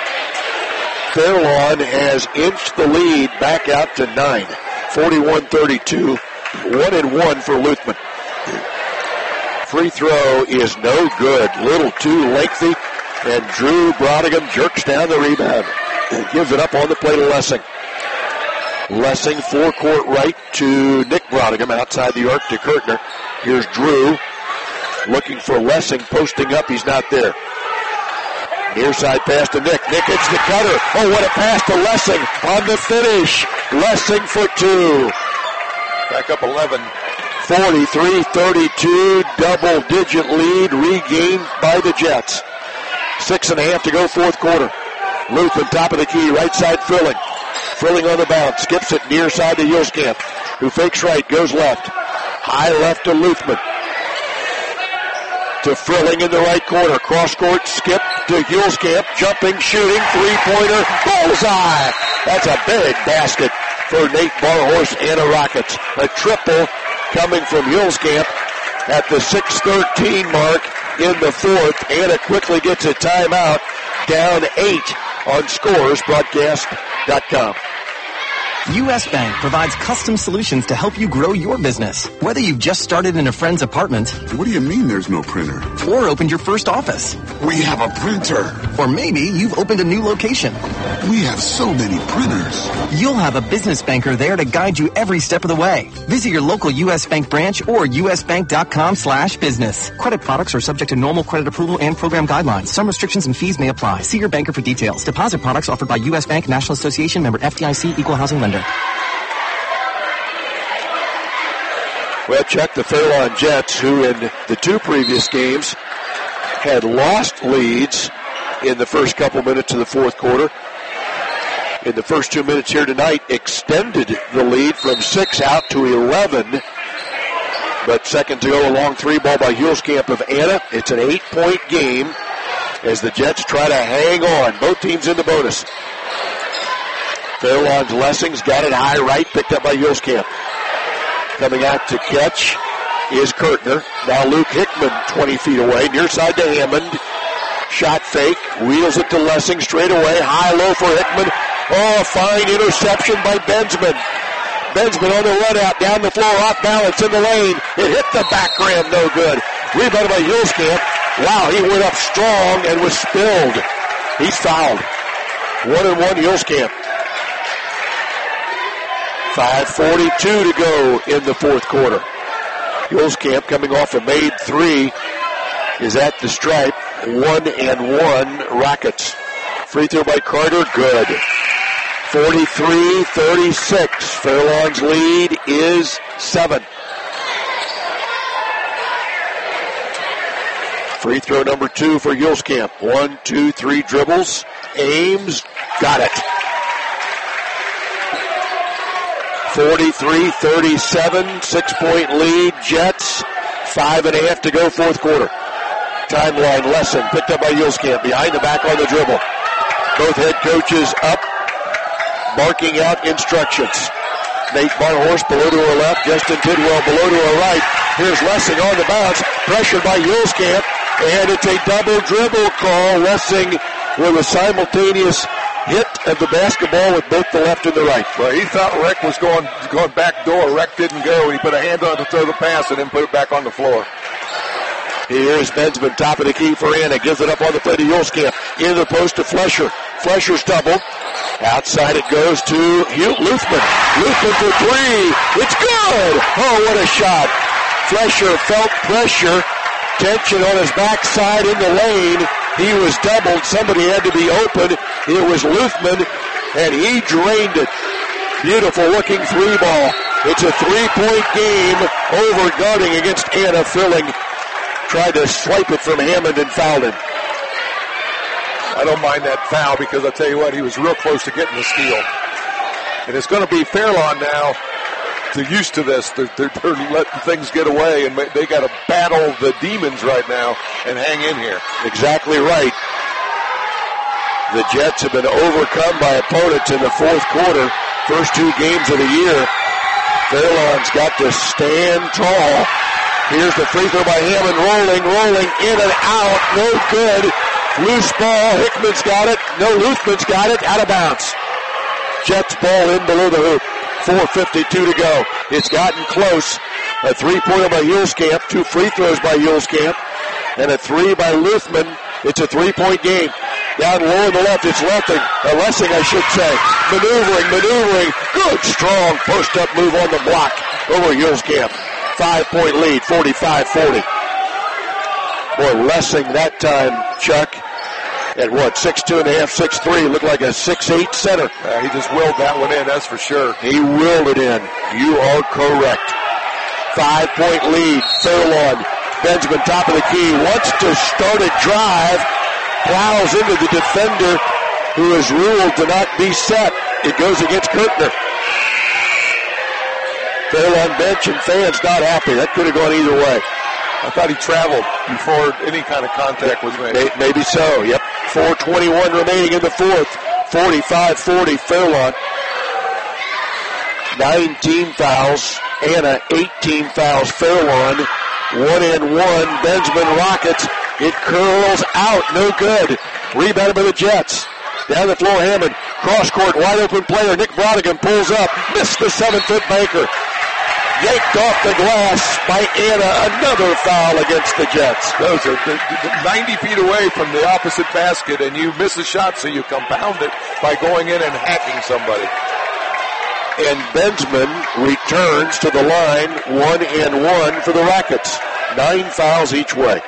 Fairlawn has inched the lead back out to 9. 41-32. 1-1 for Luthman. Free throw is no good. Little too lengthy. And Drew Brodigan jerks down the rebound and gives it up on the play to Lessing. Lessing, forecourt right to Nick Brodigan outside the arc to Kirtner. Here's Drew looking for Lessing, posting up. He's not there. Near side pass to Nick. Nick hits the cutter. Oh, what a pass to Lessing on the finish. Lessing for 2. Back up 11. 43-32, double-digit lead regained by the Jets. 6.5 to go, 4th quarter. Luthman, top of the key, right side Filling. Filling on the bounce, skips it near side to Hulskamp, who fakes right, goes left. High left to Luthman. To Filling in the right corner. Cross court, skip to Hulskamp, jumping, shooting, 3-pointer, bullseye! That's a big basket for Nate Barhorse and the Rockets. A triple coming from Hulskamp at the 6:13 mark in the 4th. Anna quickly gets a timeout, down 8 on scoresbroadcast.com. U.S. Bank provides custom solutions to help you grow your business. Whether you've just started in a friend's apartment. What do you mean there's no printer? Or opened your first office. We have a printer. Or maybe you've opened a new location. We have so many printers. You'll have a business banker there to guide you every step of the way. Visit your local U.S. Bank branch or usbank.com/business. Credit products are subject to normal credit approval and program guidelines. Some restrictions and fees may apply. See your banker for details. Deposit products offered by U.S. Bank, National Association, member FDIC, Equal Housing Lender. Well, Chuck, the Fairlawn Jets, who in the 2 previous games had lost leads in the first couple minutes of the 4th quarter, in the first 2 minutes here tonight, extended the lead from 6 out to 11. But seconds ago, a long 3 ball by Hulskamp of Anna. It's an 8-point game as the Jets try to hang on. Both teams in the bonus. Fairlawn's Lessing's got it high right, picked up by Hulskamp. Coming out to catch is Kirtner. Now Luke Hickman 20 feet away, near side to Hammond. Shot fake, wheels it to Lessing straight away, high-low for Hickman. Oh, fine interception by Bensman. Bensman on the run out, down the floor, off balance in the lane. It hit the back rim, no good. Rebounded by Hulskamp. Wow, he went up strong and was spilled. He's fouled. 1-1 Hulskamp. 5:42 to go in the 4th quarter. Hulskamp coming off a made 3 is at the stripe. 1-1 Rockets. Free throw by Carter, good. 43-36. Fairlawn's lead is 7. Free throw number 2 for Yuleskamp. 1, 2, 3 dribbles. Aims, got it. 43-37, 6-point lead, Jets. 5.5 to go, fourth quarter. Timeline lesson picked up by Yuleskamp. Behind the back on the dribble. Both head coaches up, barking out instructions. Nate Barhorst below to her left, Justin Tidwell below to her right. Here's Lessing on the bounce, pressured by Yuleskamp, and it's a double dribble call. Lessing with a simultaneous hit of the basketball with both the left and the right. Well, he thought Rick was going back door. Rick didn't go. He put a hand on to throw the pass and then put it back on the floor. Here's Bensman, top of the key for Anna. Gives it up on the play to Yuleskamp. Into the post to Flesher. Flesher's double. Outside it goes to Luthman. Luthman for 3. It's good. Oh, what a shot. Flesher felt pressure. Tension on his backside in the lane. He was doubled. Somebody had to be open. It was Luthman, and he drained it. Beautiful looking 3-ball. It's a 3-point game over guarding against Anna Filling. Tried to swipe it from Hammond and fouled him. I don't mind that foul because I'll tell you what, he was real close to getting the steal. And it's going to be Fairlawn now. They're used to this. They're letting things get away, and they got to battle the demons right now and hang in here. Exactly right. The Jets have been overcome by opponents in the fourth quarter. First 2 games of the year. Fairlawn's got to stand tall. Here's the free throw by Hammond, rolling, in and out, no good. Loose ball, Hickman's got it, no, Luthman's got it, out of bounds. Jets ball in below the hoop, 4:52 to go. It's gotten close. A 3-pointer by Yuleskamp, 2 free throws by Yuleskamp, and a 3 by Luthman. It's a 3-point game. Down low on the left, it's Lessing, I should say. Maneuvering, good, strong post-up move on the block over Yuleskamp. 5-point lead, 45-40. Boy, Lessing that time, Chuck, at what, 6'2.5", 6'3", looked like a 6'8" center. He just willed that one in, that's for sure. He willed it in. You are correct. 5-point lead, Fairlawn. Benjamin, top of the key, wants to start a drive, plows into the defender who is ruled to not be set. It goes against Kirkner. Fairlawn bench and fans not happy. That could have gone either way. I thought he traveled before any kind of contact was made. Maybe so, yep. 4:21 remaining in the fourth. 45-40 Fairlawn. 19 fouls. Anna, 18 fouls. Fairlawn, 1-and-1. Benjamin Rockets. It curls out. No good. Rebounded by the Jets. Down the floor, Hammond. Cross court, wide open player. Nick Brodigan pulls up. Missed the 7-foot banker. Yanked off the glass by Anna. Another foul against the Jets. Those are 90 feet away from the opposite basket, and you miss a shot, so you compound it by going in and hacking somebody. And Benjamin returns to the line, 1-and-1 for the Rockets. 9 fouls each way.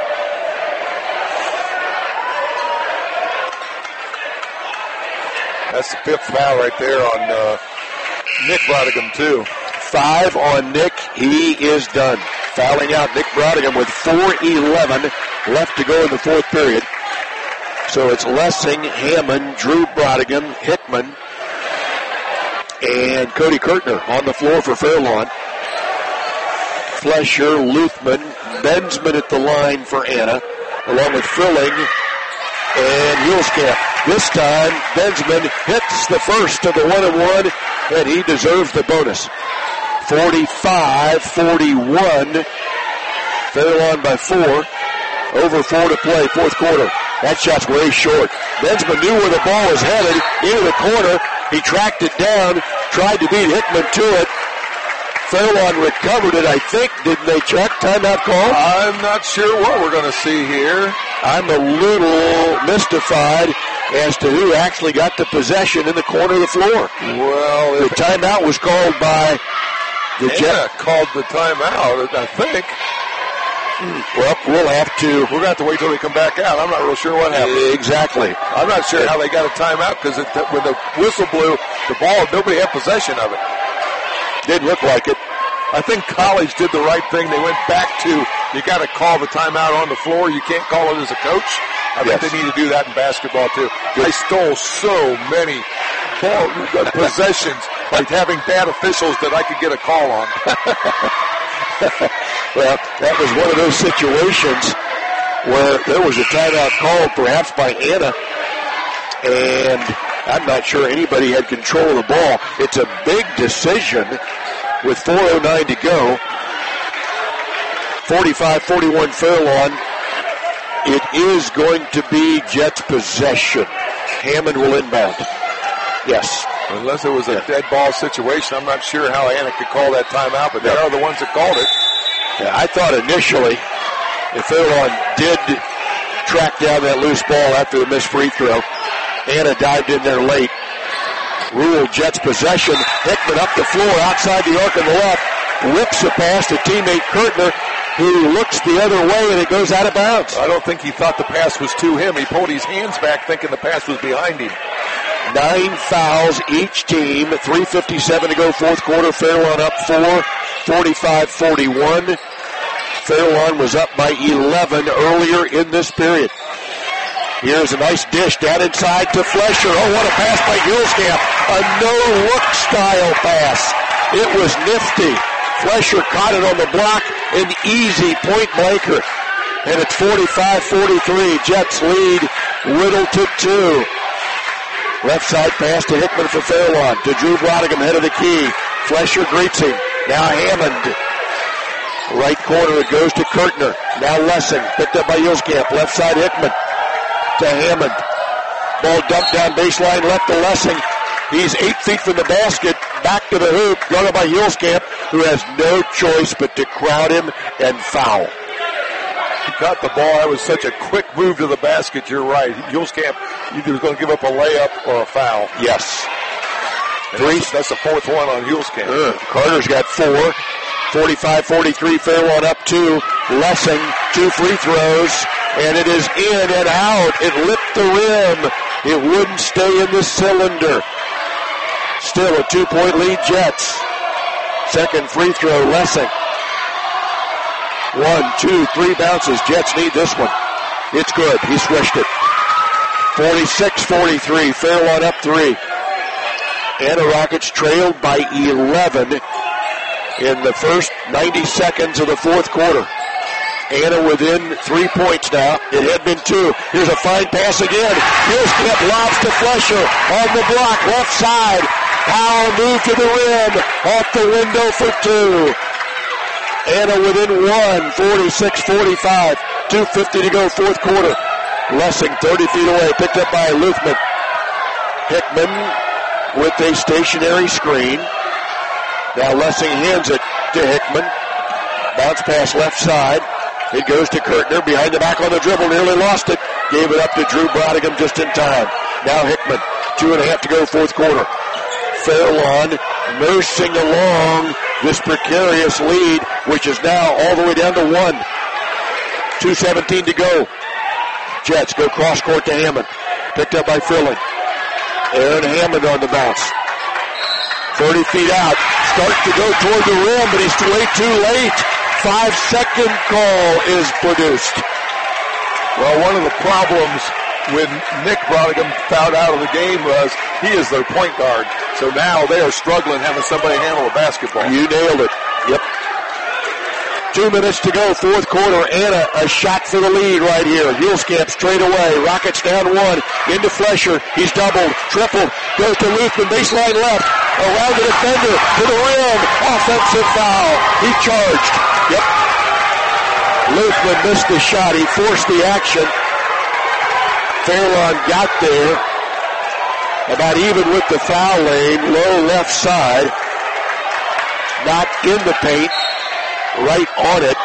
That's the 5th foul right there on Nick Brodigan, too. 5 on Nick. He is done. Fouling out Nick Brodigan with 4:11 left to go in the fourth period. So it's Lessing, Hammond, Drew Brodigan, Hickman, and Cody Kirkner on the floor for Fairlawn. Flesher, Luthman, Bensman at the line for Anna, along with Filling and Yuleskamp. This time, Bensman hits the first of the 1-and-1, and he deserves the bonus. 45-41. Fairlawn by 4. Over 4 to play, fourth quarter. That shot's way short. Bensman knew where the ball was headed, into the corner. He tracked it down, tried to beat Hickman to it. Fairlawn recovered it, I think. Didn't they, Chuck? Timeout call? I'm not sure what we're going to see here. I'm a little mystified as to who actually got the possession in the corner of the floor. Well, the timeout was called by the Jets. Called the timeout, I think. Well, we're going to have to wait till they come back out. I'm not real sure what happened. Exactly. I'm not sure how they got a timeout because when the whistle blew, the ball, nobody had possession of it. Didn't look like it. I think College did the right thing. They went back to, you got to call the timeout on the floor. You can't call it as a coach. I think they need to do that in basketball too. They stole so many possessions by having bad officials that I could get a call on. Well, that was one of those situations where there was a timeout called perhaps by Anna, and I'm not sure anybody had control of the ball. It's a big decision with 4:09 to go. 45-41 Fairlawn. It is going to be Jets possession. Hammond will inbound. Yes. Unless it was a dead ball situation, I'm not sure how Anna could call that timeout, but they are the ones that called it. Yeah, I thought initially if Fairlawn did track down that loose ball after the missed free throw, Anna dived in there late. Rule Jets possession. Hickman up the floor outside the arc on the left. Whips a pass to teammate Kurtner, who looks the other way, and it goes out of bounds. I don't think he thought the pass was to him. He pulled his hands back thinking the pass was behind him. 9 fouls each team. 3:57 to go fourth quarter. Fairlawn up 4, 45-41. Fairlawn was up by 11 earlier in this period. Here's a nice dish down inside to Flesher. Oh, what a pass by Hillscamp. A no-look style pass. It was nifty. Flesher caught it on the block. An easy point blanker. And it's 45-43. Jets lead Riddle to 2. Left side pass to Hickman for Fairlawn. To Drew Brodigan, head of the key. Flesher greets him. Now Hammond. Right corner, it goes to Kurtner. Now Lessing, picked up by Hillscamp. Left side Hickman to Hammond. Ball dumped down baseline, left to Lessing. He's 8 feet from the basket. Back to the hoop, guarded by Hillscamp, who has no choice but to crowd him and foul. He caught the ball. That was such a quick move to the basket. You're right. Hillscamp either was going to give up a layup or a foul. Yes. That's the fourth one on Hillscamp. Carter's got 4. 45-43, Fairlawn up 2. Lessing, 2 free throws, and it is in and out. It lipped the rim. It wouldn't stay in the cylinder. Still a 2-point lead, Jets. Second free throw, Lessing. 1, 2, 3 bounces. Jets need this one. It's good. He swished it. 46-43. Fairlawn up 3. Anna Rockets trailed by 11 in the first 90 seconds of the fourth quarter. Anna within 3 points now. It had been 2. Here's a fine pass again. Hillscamp lobs to Flesher on the block, left side. Powell moved to the rim, off the window for 2. Anna within 1, 46-45. 2:50 to go, fourth quarter. Lessing 30 feet away, picked up by Luthman. Hickman with a stationary screen. Now Lessing hands it to Hickman. Bounce pass left side. It goes to Kurtner, behind the back on the dribble, nearly lost it. Gave it up to Drew Brodigan just in time. Now Hickman, 2.5 to go, fourth quarter. Fairlawn nursing along this precarious lead, which is now all the way down to 1. 2:17 to go. Jets go cross court to Hammond. Picked up by Filling. Aaron Hammond on the bounce. 30 feet out. Starts to go toward the rim, but he's too late. 5-second call is produced. Well, one of the problems when Nick Brodigan fouled out of the game was he is their point guard. So now they are struggling having somebody handle a basketball. You nailed it. Yep. 2 minutes to go, fourth quarter. Anna, a shot for the lead right here. Hillscamp straight away. Rockets down 1. Into Flesher. He's doubled, tripled. Goes to Luthman, baseline left. Around the defender, to the rim. Offensive foul. He charged. Yep. Luthman missed the shot. He forced the action. Fairlawn got there. About even with the foul lane. Low left side. Not in the paint. Right on it.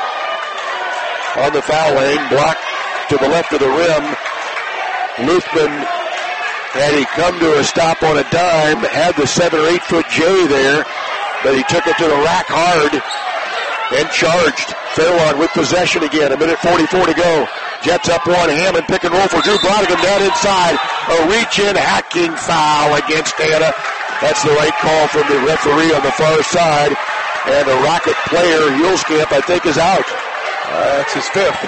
On the foul lane. Blocked to the left of the rim. Luthman, had he come to a stop on a dime, had the 7 or 8 foot J there, but he took it to the rack hard and charged. Fairlawn with possession again. 1:44 to go. Jets up one. Hammond pick and roll for Drew Brodigan down inside. A reach-in hacking foul against Anna. That's the right call from the referee on the far side. And the Rocket player, Hulskamp, I think, is out. That's his fifth.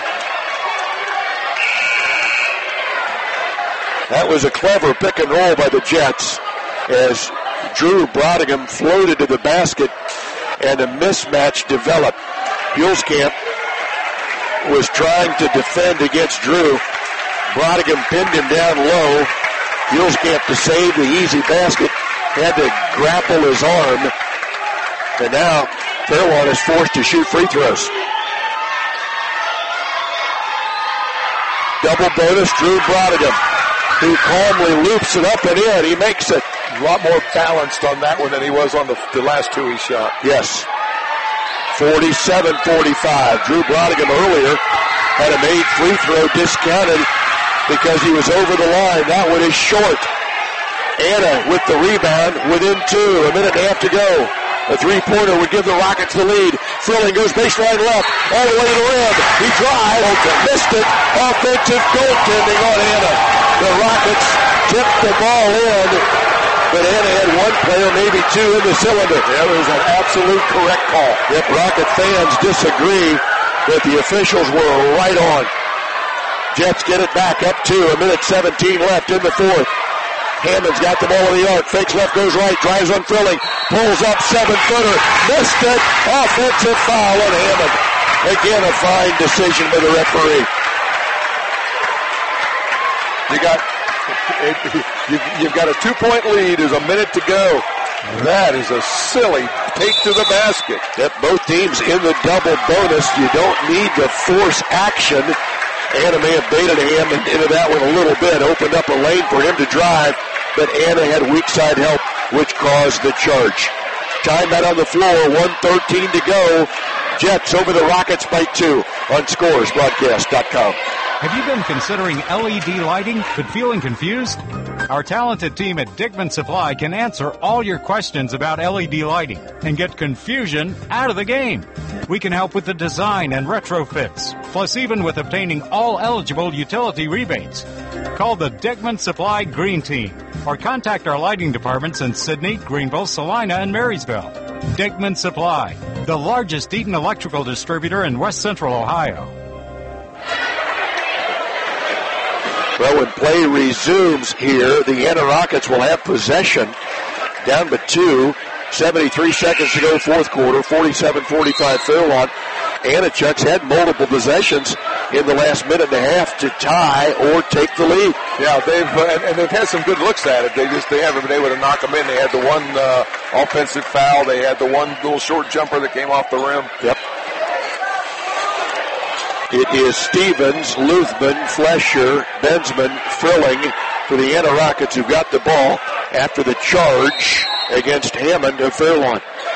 That was a clever pick and roll by the Jets as Drew Brodigan floated to the basket and a mismatch developed. Hulskamp was trying to defend against Drew. Brodigan pinned him down low. Hulskamp, to save the easy basket, had to grapple his arm. And now Fairlawn is forced to shoot free throws. Double bonus, Drew Brodigan. He calmly loops it up and in. He makes it. A lot more balanced on that one than he was on the last two he shot. Yes. 47-45. Drew Brodigan earlier had a made free throw discounted because he was over the line. That one is short. Anna with the rebound within 2. A minute and a half to go. A three-pointer would give the Rockets the lead. Frilling goes baseline left, all the way to the rim. He drives, missed it. Offensive goaltending on Anna. The Rockets tipped the ball in, but Anna had one player, maybe two, in the cylinder. That was an absolute correct call. Yep, Rocket fans disagree that the officials were right on. Jets get it back up to 1:17 left in the fourth. Hammond's got the ball in the arc. Fakes left, goes right, drives on Frilling. Pulls up, 7-footer. Missed it. Offensive foul on Hammond. Again, a fine decision by the referee. You've got a 2-point lead. There's a minute to go. That is a silly take to the basket. Yep, both teams in the double bonus. You don't need to force action. Anna may have baited Hammond into that one a little bit, opened up a lane for him to drive, but Anna had weak side help, which caused the charge. Timeout on the floor, 1:13 to go. Jets over the Rockets by 2 on ScoresBroadcast.com. Have you been considering LED lighting but feeling confused? Our talented team at Dickman Supply can answer all your questions about LED lighting and get confusion out of the game. We can help with the design and retrofits, plus even with obtaining all eligible utility rebates. Call the Dickman Supply Green Team or contact our lighting departments in Sydney, Greenville, Salina, and Marysville. Dickman Supply, the largest Eaton electrical distributor in West Central Ohio. Well, when play resumes here, the Anna Rockets will have possession. Down by 2. 73 seconds to go, fourth quarter. 47-45 Fairlawn. Anichuk's had multiple possessions in the last minute and a half to tie or take the lead. Yeah, they've had some good looks at it. They haven't been able to knock them in. They had the one offensive foul. They had the one little short jumper that came off the rim. Yep. It is Stevens, Luthman, Flesher, Bensman, Frilling for the Anna Rockets who got the ball after the charge against Hammond of Fairlawn.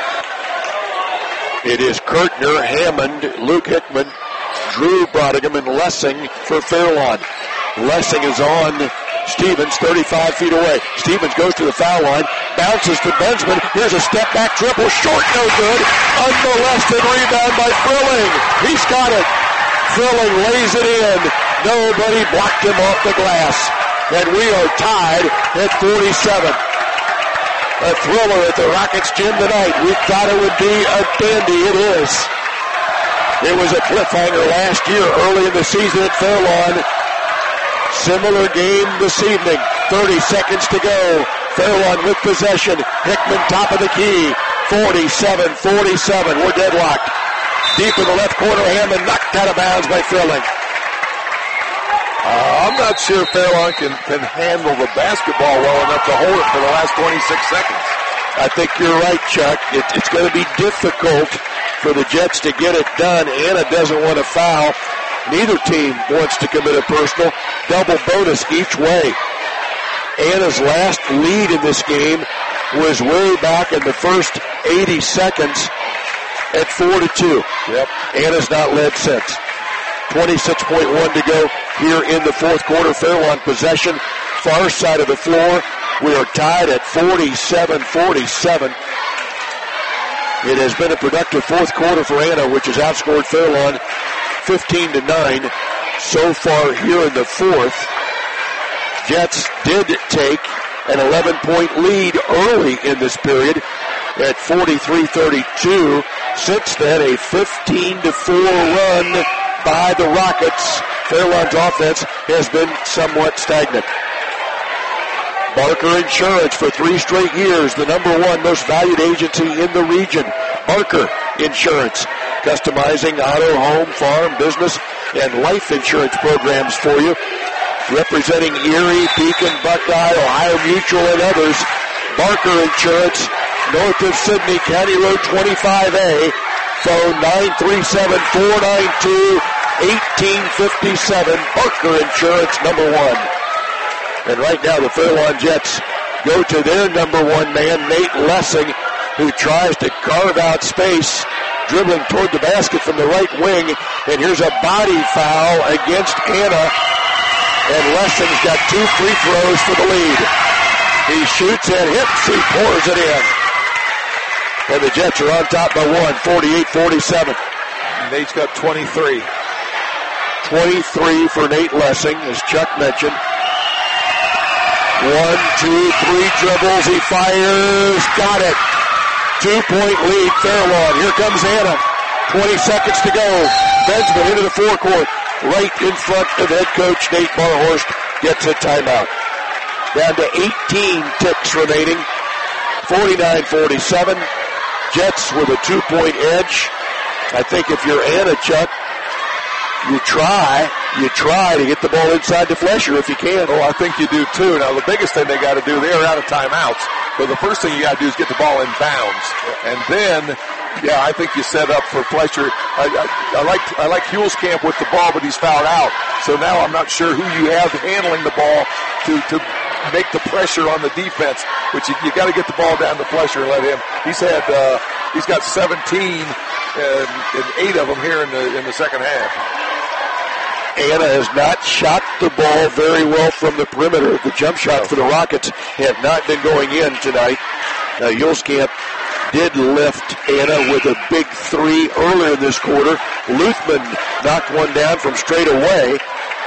It is Kurtner, Hammond, Luke Hickman, Drew Brodigan, and Lessing for Fairlawn. Lessing is on Stevens, 35 feet away. Stevens goes to the foul line, bounces to Bensman. Here's a step-back triple, short, no good. Unmolested rebound by Frilling. He's got it. Frilling lays it in. Nobody blocked him off the glass. And we are tied at 47. A thriller at the Rockets gym tonight. We thought it would be a dandy. It is. It was a cliffhanger last year, early in the season at Fairlawn. Similar game this evening. 30 seconds to go. Fairlawn with possession. Hickman top of the key. 47-47. We're deadlocked. Deep in the left corner, Hammond knocked out of bounds by Frilling. I'm not sure Fairlawn can handle the basketball well enough to hold it for the last 26 seconds. I think you're right, Chuck. It's going to be difficult for the Jets to get it done. Anna doesn't want to foul. Neither team wants to commit a personal. Double bonus each way. Anna's last lead in this game was way back in the first 80 seconds at 4-2. Yep. Anna's not led since. 26.1 to go here in the fourth quarter. Fairlawn possession, far side of the floor. We are tied at 47-47. It has been a productive fourth quarter for Anna, which has outscored Fairlawn 15-9 so far here in the fourth. Jets did take an 11-point lead early in this period at 43-32. Since then, a 15-4 run by the Rockets. Fairlawn's offense has been somewhat stagnant. Barker Insurance for 3 straight years, the #1 most valued agency in the region. Barker Insurance, customizing auto, home, farm, business, and life insurance programs for you. Representing Erie, Beacon, Buckeye, Ohio Mutual, and others. Barker Insurance, north of Sydney, County Road 25A. Phone 937-492-1857. Barker Insurance, #1. And right now the Fairlawn Jets go to their #1 man, Nate Lessing, who tries to carve out space, dribbling toward the basket from the right wing. And here's a body foul against Anna. And Lessing's got 2 free throws for the lead. He shoots and hits. He pours it in. And the Jets are on top by 1, 48-47. Nate's got 23. 23 for Nate Lessing, as Chuck mentioned. 1, 2, 3 dribbles. He fires. Got it. 2-point lead, Fairlawn. Here comes Anna. 20 seconds to go. Bensman into the forecourt. Right in front of head coach Nate Barhorst. Gets a timeout. Down to 18 ticks remaining. 49-47. Jets with a 2-point edge. I think if you're Anna, Chuck, you try to get the ball inside to Flesher if you can. Oh, I think you do too. Now, the biggest thing they got to do, they are out of timeouts. So the first thing you got to do is get the ball in bounds. And then, yeah, I think you set up for Flesher. I like Hulskamp with the ball, but he's fouled out. So now I'm not sure who you have handling the ball to make the pressure on the defense. But you got to get the ball down to Flesher and let him. He's got 17 and 8 of them here in the second half. Anna has not shot the ball very well from the perimeter. The jump shots for the Rockets have not been going in tonight. Hulskamp did lift Anna with a big 3 earlier in this quarter. Luthman knocked one down from straight away.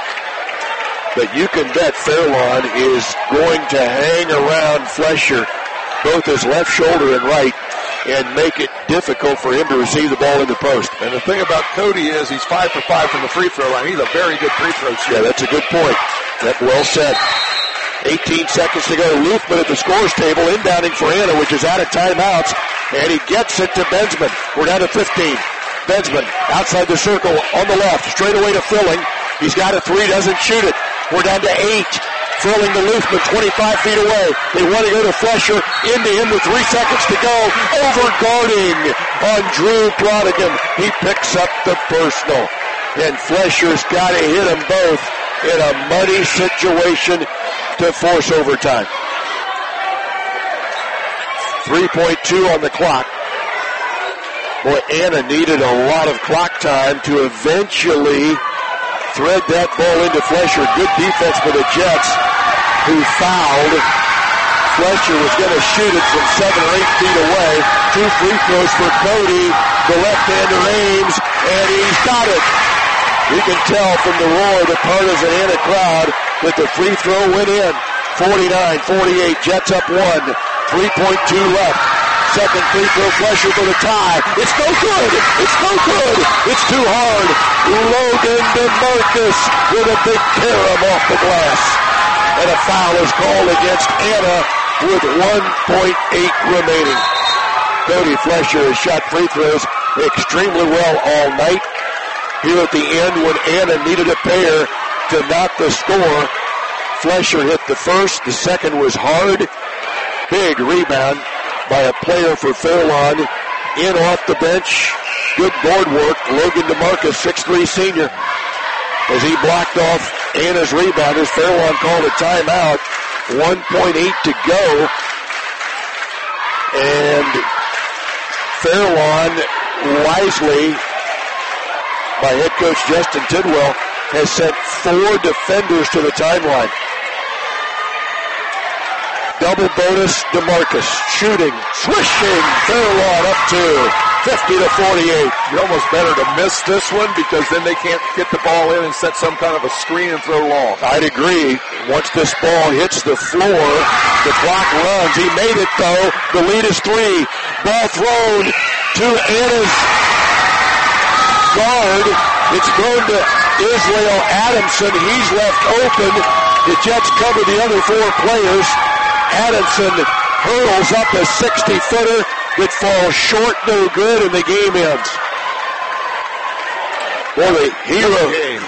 But you can bet Fairlawn is going to hang around Flesher, both his left shoulder and right, and make it difficult for him to receive the ball in the post. And the thing about Cody is he's 5 for 5 from the free throw line. He's a very good free throw shooter. Yeah, that's a good point. That well said. 18 seconds to go. Luthman at the scores table, inbounding for Anna, which is out of timeouts, and he gets it to Bensman. We're down to 15. Bensman outside the circle on the left, straight away to Filling. He's got a 3, doesn't shoot it. We're down to 8. Filling to Luthman, 25 feet away. They want to go to Flesher, into him with 3 seconds to go. Overguarding on Drew Brodigan. He picks up the personal. And Flesher's got to hit them both in a money situation to force overtime. 3.2 on the clock. Boy, Anna needed a lot of clock time to eventually thread that ball into Flesher. Good defense for the Jets, who fouled. Flesher was going to shoot it from 7 or 8 feet away. 2 free throws for Cody. The left-hander aims, and he's got it. You can tell from the roar of the partisan Anna crowd that the free throw went in. 49-48, Jets up 1. 3.2 left. Second free throw, Flesher for the tie. It's no good. It's no good. It's too hard. Logan DeMarcus with a big carom off the glass. And a foul is called against Anna with 1.8 remaining. Cody Flesher has shot free throws extremely well all night. Here at the end, when Anna needed a pair to knock the score, Flesher hit the first. The second was hard. Big rebound by a player for Fairlawn. In off the bench. Good board work. Logan DeMarcus, 6'3" senior. As he blocked off Anna's rebound, as Fairlawn called a timeout. 1.8 to go. And Fairlawn wisely, by head coach Justin Tidwell, has sent 4 defenders to the timeline. Double bonus, DeMarcus shooting, swishing, Fairlawn up to 50-48. You're almost better to miss this one because then they can't get the ball in and set some kind of a screen and throw long. I'd agree. Once this ball hits the floor, the clock runs. He made it though. The lead is 3. Ball thrown to Anna's guard. It's thrown to Israel Adamson. He's left open. The Jets cover the other 4 players. Adamson hurls up a 60-footer that falls short, no good, and the game ends. Boy, the hero,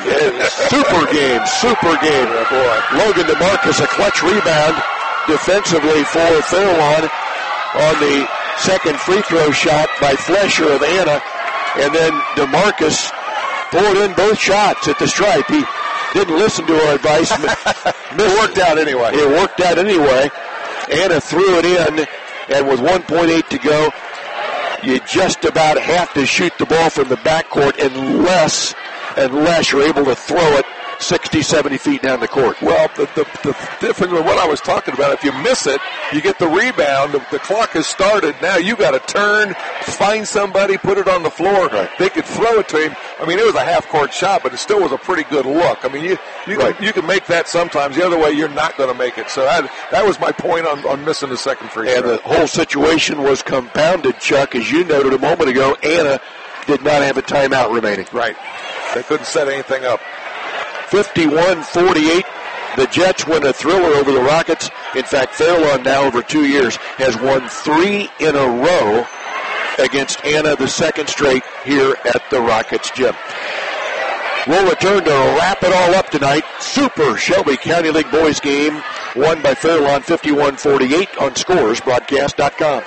super game. Oh, boy. Logan DeMarcus, a clutch rebound defensively for Fairlawn on the second free throw shot by Flesher of Anna, and then DeMarcus poured in both shots at the stripe. He didn't listen to our advice. It worked out anyway. Anna threw it in, and with 1.8 to go, you just about have to shoot the ball from the backcourt unless you're able to throw it 60, 70 feet down the court. Well, the difference with what I was talking about, if you miss it, you get the rebound, the clock has started, now you got to turn, find somebody, put it on the floor. Right. They could throw it to him. I mean, it was a half-court shot, but it still was a pretty good look. I mean, you can make that sometimes. The other way, you're not going to make it. So that was my point on missing the second free throw. And the whole situation was compounded, Chuck, as you noted a moment ago. Anna did not have a timeout remaining. Right. They couldn't set anything up. 51-48. The Jets win a thriller over the Rockets. In fact, Fairlawn now over 2 years has won 3 in a row against Anna, the second straight here at the Rockets gym. We'll return to wrap it all up tonight. Super Shelby County League boys game won by Fairlawn 51-48 on scoresbroadcast.com.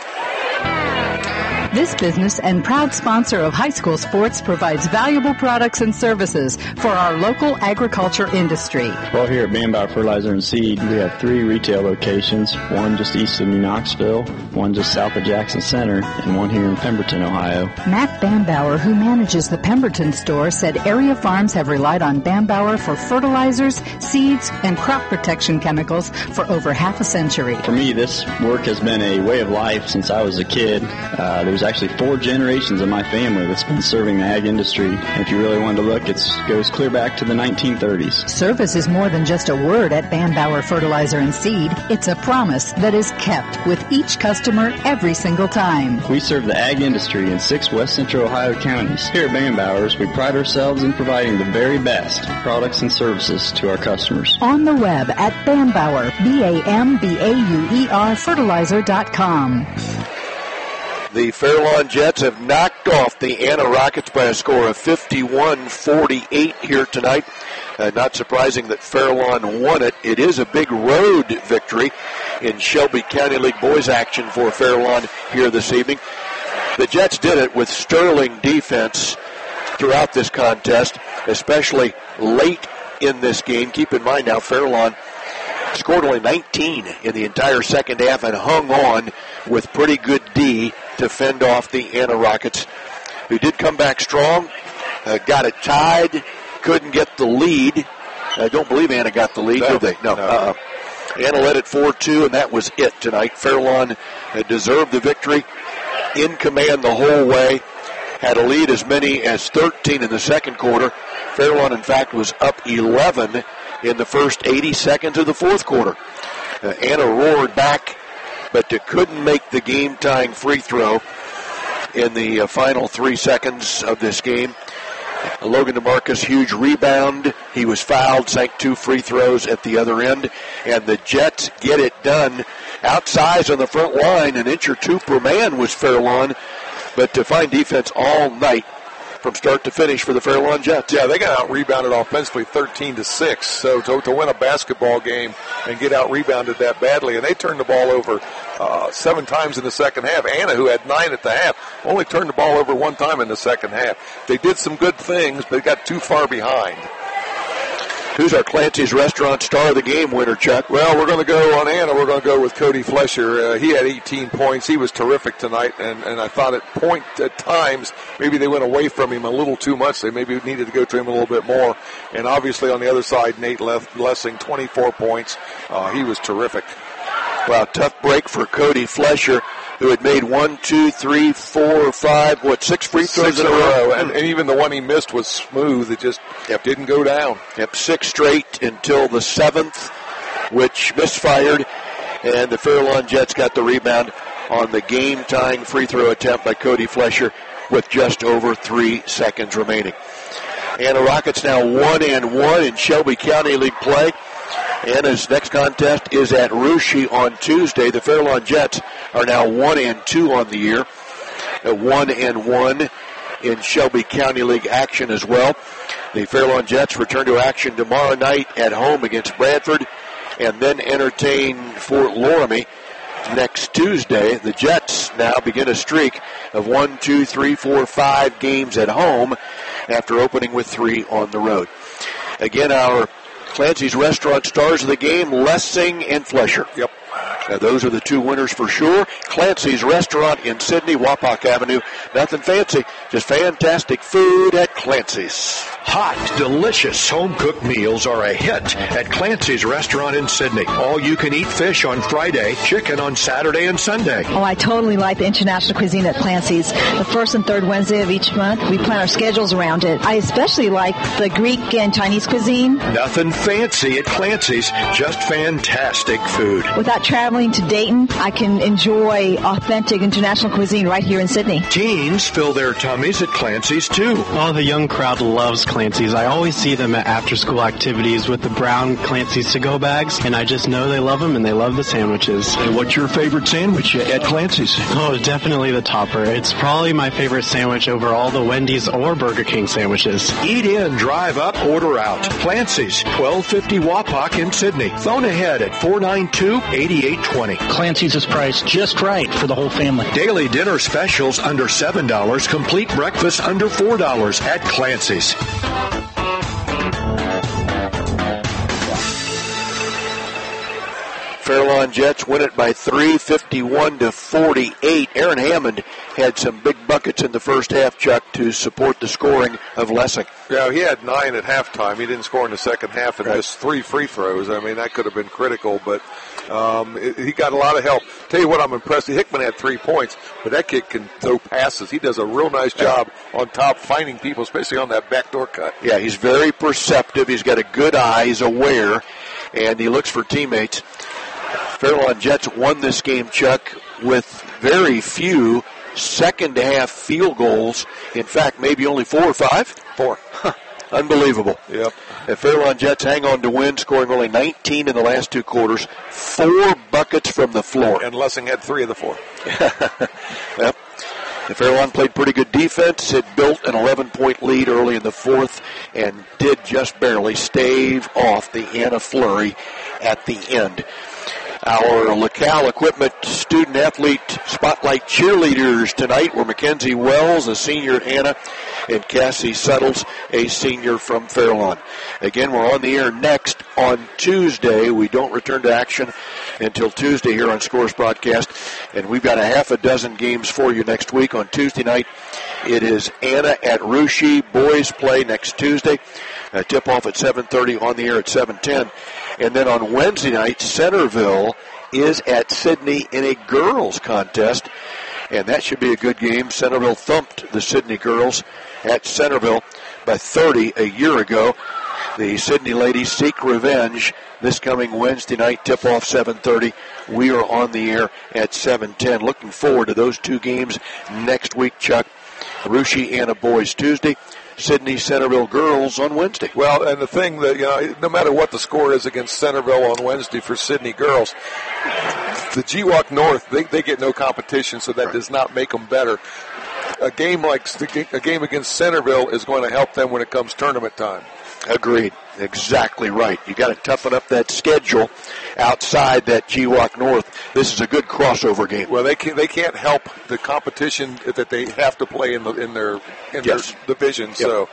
This business and proud sponsor of high school sports provides valuable products and services for our local agriculture industry. Well, here at Bambauer Fertilizer and Seed, we have 3 retail locations, one just east of New Knoxville, one just south of Jackson Center, and one here in Pemberton, Ohio. Matt Bambauer, who manages the Pemberton store, said area farms have relied on Bambauer for fertilizers, seeds, and crop protection chemicals for over half a century. For me, this work has been a way of life since I was a kid. There's actually 4 generations of my family that's been serving the ag industry. And if you really wanted to look, it goes clear back to the 1930s. Service is more than just a word at Bambauer Fertilizer and Seed. It's a promise that is kept with each customer every single time. We serve the ag industry in 6 west central Ohio counties. Here at Bambauer's, we pride ourselves in providing the very best products and services to our customers. On the web at Bambauer, BAMBAUER fertilizer.com. The Fairlawn Jets have knocked off the Anna Rockets by a score of 51-48 here tonight. Not surprising that Fairlawn won it. It is a big road victory in Shelby County League boys action for Fairlawn here this evening. The Jets did it with sterling defense throughout this contest, especially late in this game. Keep in mind now, Fairlawn scored only 19 in the entire second half and hung on with pretty good D to fend off the Anna Rockets, who did come back strong, got it tied, couldn't get the lead. I don't believe Anna got the lead, did they? No. Anna led it 4-2, and that was it tonight. Fairlawn deserved the victory, in command the whole way, had a lead as many as 13 in the second quarter. Fairlawn, in fact, was up 11 in the first 80 seconds of the fourth quarter. Anna roared back, but couldn't make the game-tying free throw in the final 3 seconds of this game. Logan DeMarcus, huge rebound. He was fouled, sank 2 free throws at the other end, and the Jets get it done. Outsized on the front line, an inch or 2 per man was Fairlawn, but to find defense all night from start to finish for the Fairlawn Jets. Yeah, they got out-rebounded offensively 13-6. So to win a basketball game and get out-rebounded that badly, and they turned the ball over 7 times in the second half. Anna, who had 9 at the half, only turned the ball over 1 time in the second half. They did some good things, but got too far behind. Who's our Clancy's Restaurant star of the game winner, Chuck? Well, we're going to go on Anna. We're going to go with Cody Flesher. He had 18 points. He was terrific tonight, and I thought at times maybe they went away from him a little too much. They maybe needed to go to him a little bit more. And obviously on the other side, Nate Lessing, 24 points. He was terrific. Wow, tough break for Cody Flesher, who had made 6 free throws in a row. And even the one he missed was smooth. It just didn't go down. 6 straight until the 7th, which misfired. And the Fairlawn Jets got the rebound on the game-tying free throw attempt by Cody Flesher with just over 3 seconds remaining. Anna Rockets now 1-1 in Shelby County League play. Anna's next contest is at Russia on Tuesday. The Fairlawn Jets are now 1-2 on the year. 1-1 in Shelby County League action as well. The Fairlawn Jets return to action tomorrow night at home against Bradford and then entertain Fort Loramie next Tuesday. The Jets now begin a streak of 5 games at home after opening with 3 on the road. Again, our Clancy's Restaurant stars of the game, Lessing and Flesher. Yep. Now, those are the 2 winners for sure. Clancy's Restaurant in Sydney, Wapak Avenue. Nothing fancy, just fantastic food at Clancy's. Hot, delicious home-cooked meals are a hit at Clancy's Restaurant in Sydney. All-you-can-eat fish on Friday, chicken on Saturday and Sunday. Oh, I totally like the international cuisine at Clancy's. The first and third Wednesday of each month, we plan our schedules around it. I especially like the Greek and Chinese cuisine. Nothing fancy at Clancy's, just fantastic food. Without traveling to Dayton, I can enjoy authentic international cuisine right here in Sydney. Teens fill their tummies at Clancy's, too. Oh, the young crowd loves Clancy's. I always see them at after-school activities with the brown Clancy's to-go bags, and I just know they love them and they love the sandwiches. And what's your favorite sandwich at Clancy's? Oh, definitely the topper. It's probably my favorite sandwich over all the Wendy's or Burger King sandwiches. Eat in, drive up, order out. Clancy's, 1250 Wapak in Sydney. Phone ahead at 492-8820. Clancy's is priced just right for the whole family. Daily dinner specials under $7. Complete breakfast under $4 at Clancy's. Fairlawn Jets win it by 3, 51-48. Aaron Hammond had some big buckets in the first half, Chuck, to support the scoring of Lessing. Yeah, he had 9 at halftime. He didn't score in the second half and just 3 free throws. I mean, that could have been critical, but he got a lot of help. Tell you what, I'm impressed. Hickman had 3 points, but that kid can throw passes. He does a real nice job on top finding people, especially on that backdoor cut. Yeah, he's very perceptive. He's got a good eye. He's aware, and he looks for teammates. Fairlawn Jets won this game, Chuck, with very few second-half field goals. In fact, maybe only 4 or 5? 4. Unbelievable. Yep. The Fairlawn Jets hang on to win, scoring only 19 in the last 2 quarters. 4 buckets from the floor. And Lessing had 3 of the 4. Yep. The Fairlawn played pretty good defense. It built an 11-point lead early in the 4th and did just barely stave off the Anna flurry at the end. Our LaCal Equipment student-athlete spotlight cheerleaders tonight were Mackenzie Wells, a senior at Anna, and Cassie Suttles, a senior from Fairlawn. Again, we're on the air next on Tuesday. We don't return to action until Tuesday here on Scores Broadcast, and we've got a half a dozen games for you next week. On Tuesday night, it is Anna at Russia. Boys play next Tuesday. Tip-off at 7:30, on the air at 7:10. And then on Wednesday night, Centerville is at Sydney in a girls contest, and that should be a good game. Centerville thumped the Sydney girls at Centerville by 30 a year ago. The Sydney ladies seek revenge this coming Wednesday night, tip-off 7:30. We are on the air at 7:10. Looking forward to those 2 games next week, Chuck. Russia Anna boys Tuesday, Sydney Centerville girls on Wednesday. Well, and the thing that, no matter what the score is against Centerville on Wednesday for Sydney girls, the GWAC North, they get no competition, so that does not make them better. A game against Centerville is going to help them when it comes tournament time. Agreed. Exactly right. You got to toughen up that schedule outside that GWAC North. This is a good crossover game. Well, they can't help the competition that they have to play in their division. Yep. So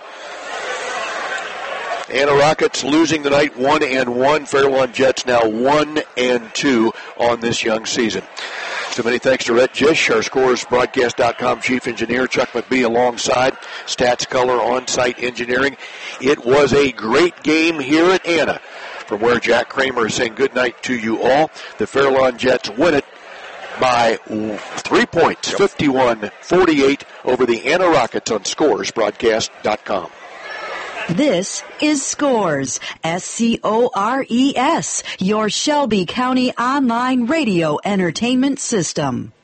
Anna Rockets losing tonight 1-1. Fairlawn Jets now 1-2 on this young season. So many thanks to Rhett Jish, our ScoresBroadcast.com chief engineer, Chuck McBee alongside Stats Color On-Site Engineering. It was a great game here at Anna from where Jack Kramer is saying good night to you all. The Fairlawn Jets win it by 3 points, 51-48 over the Anna Rockets on ScoresBroadcast.com. This is Scores, SCORES, your Shelby County online radio entertainment system.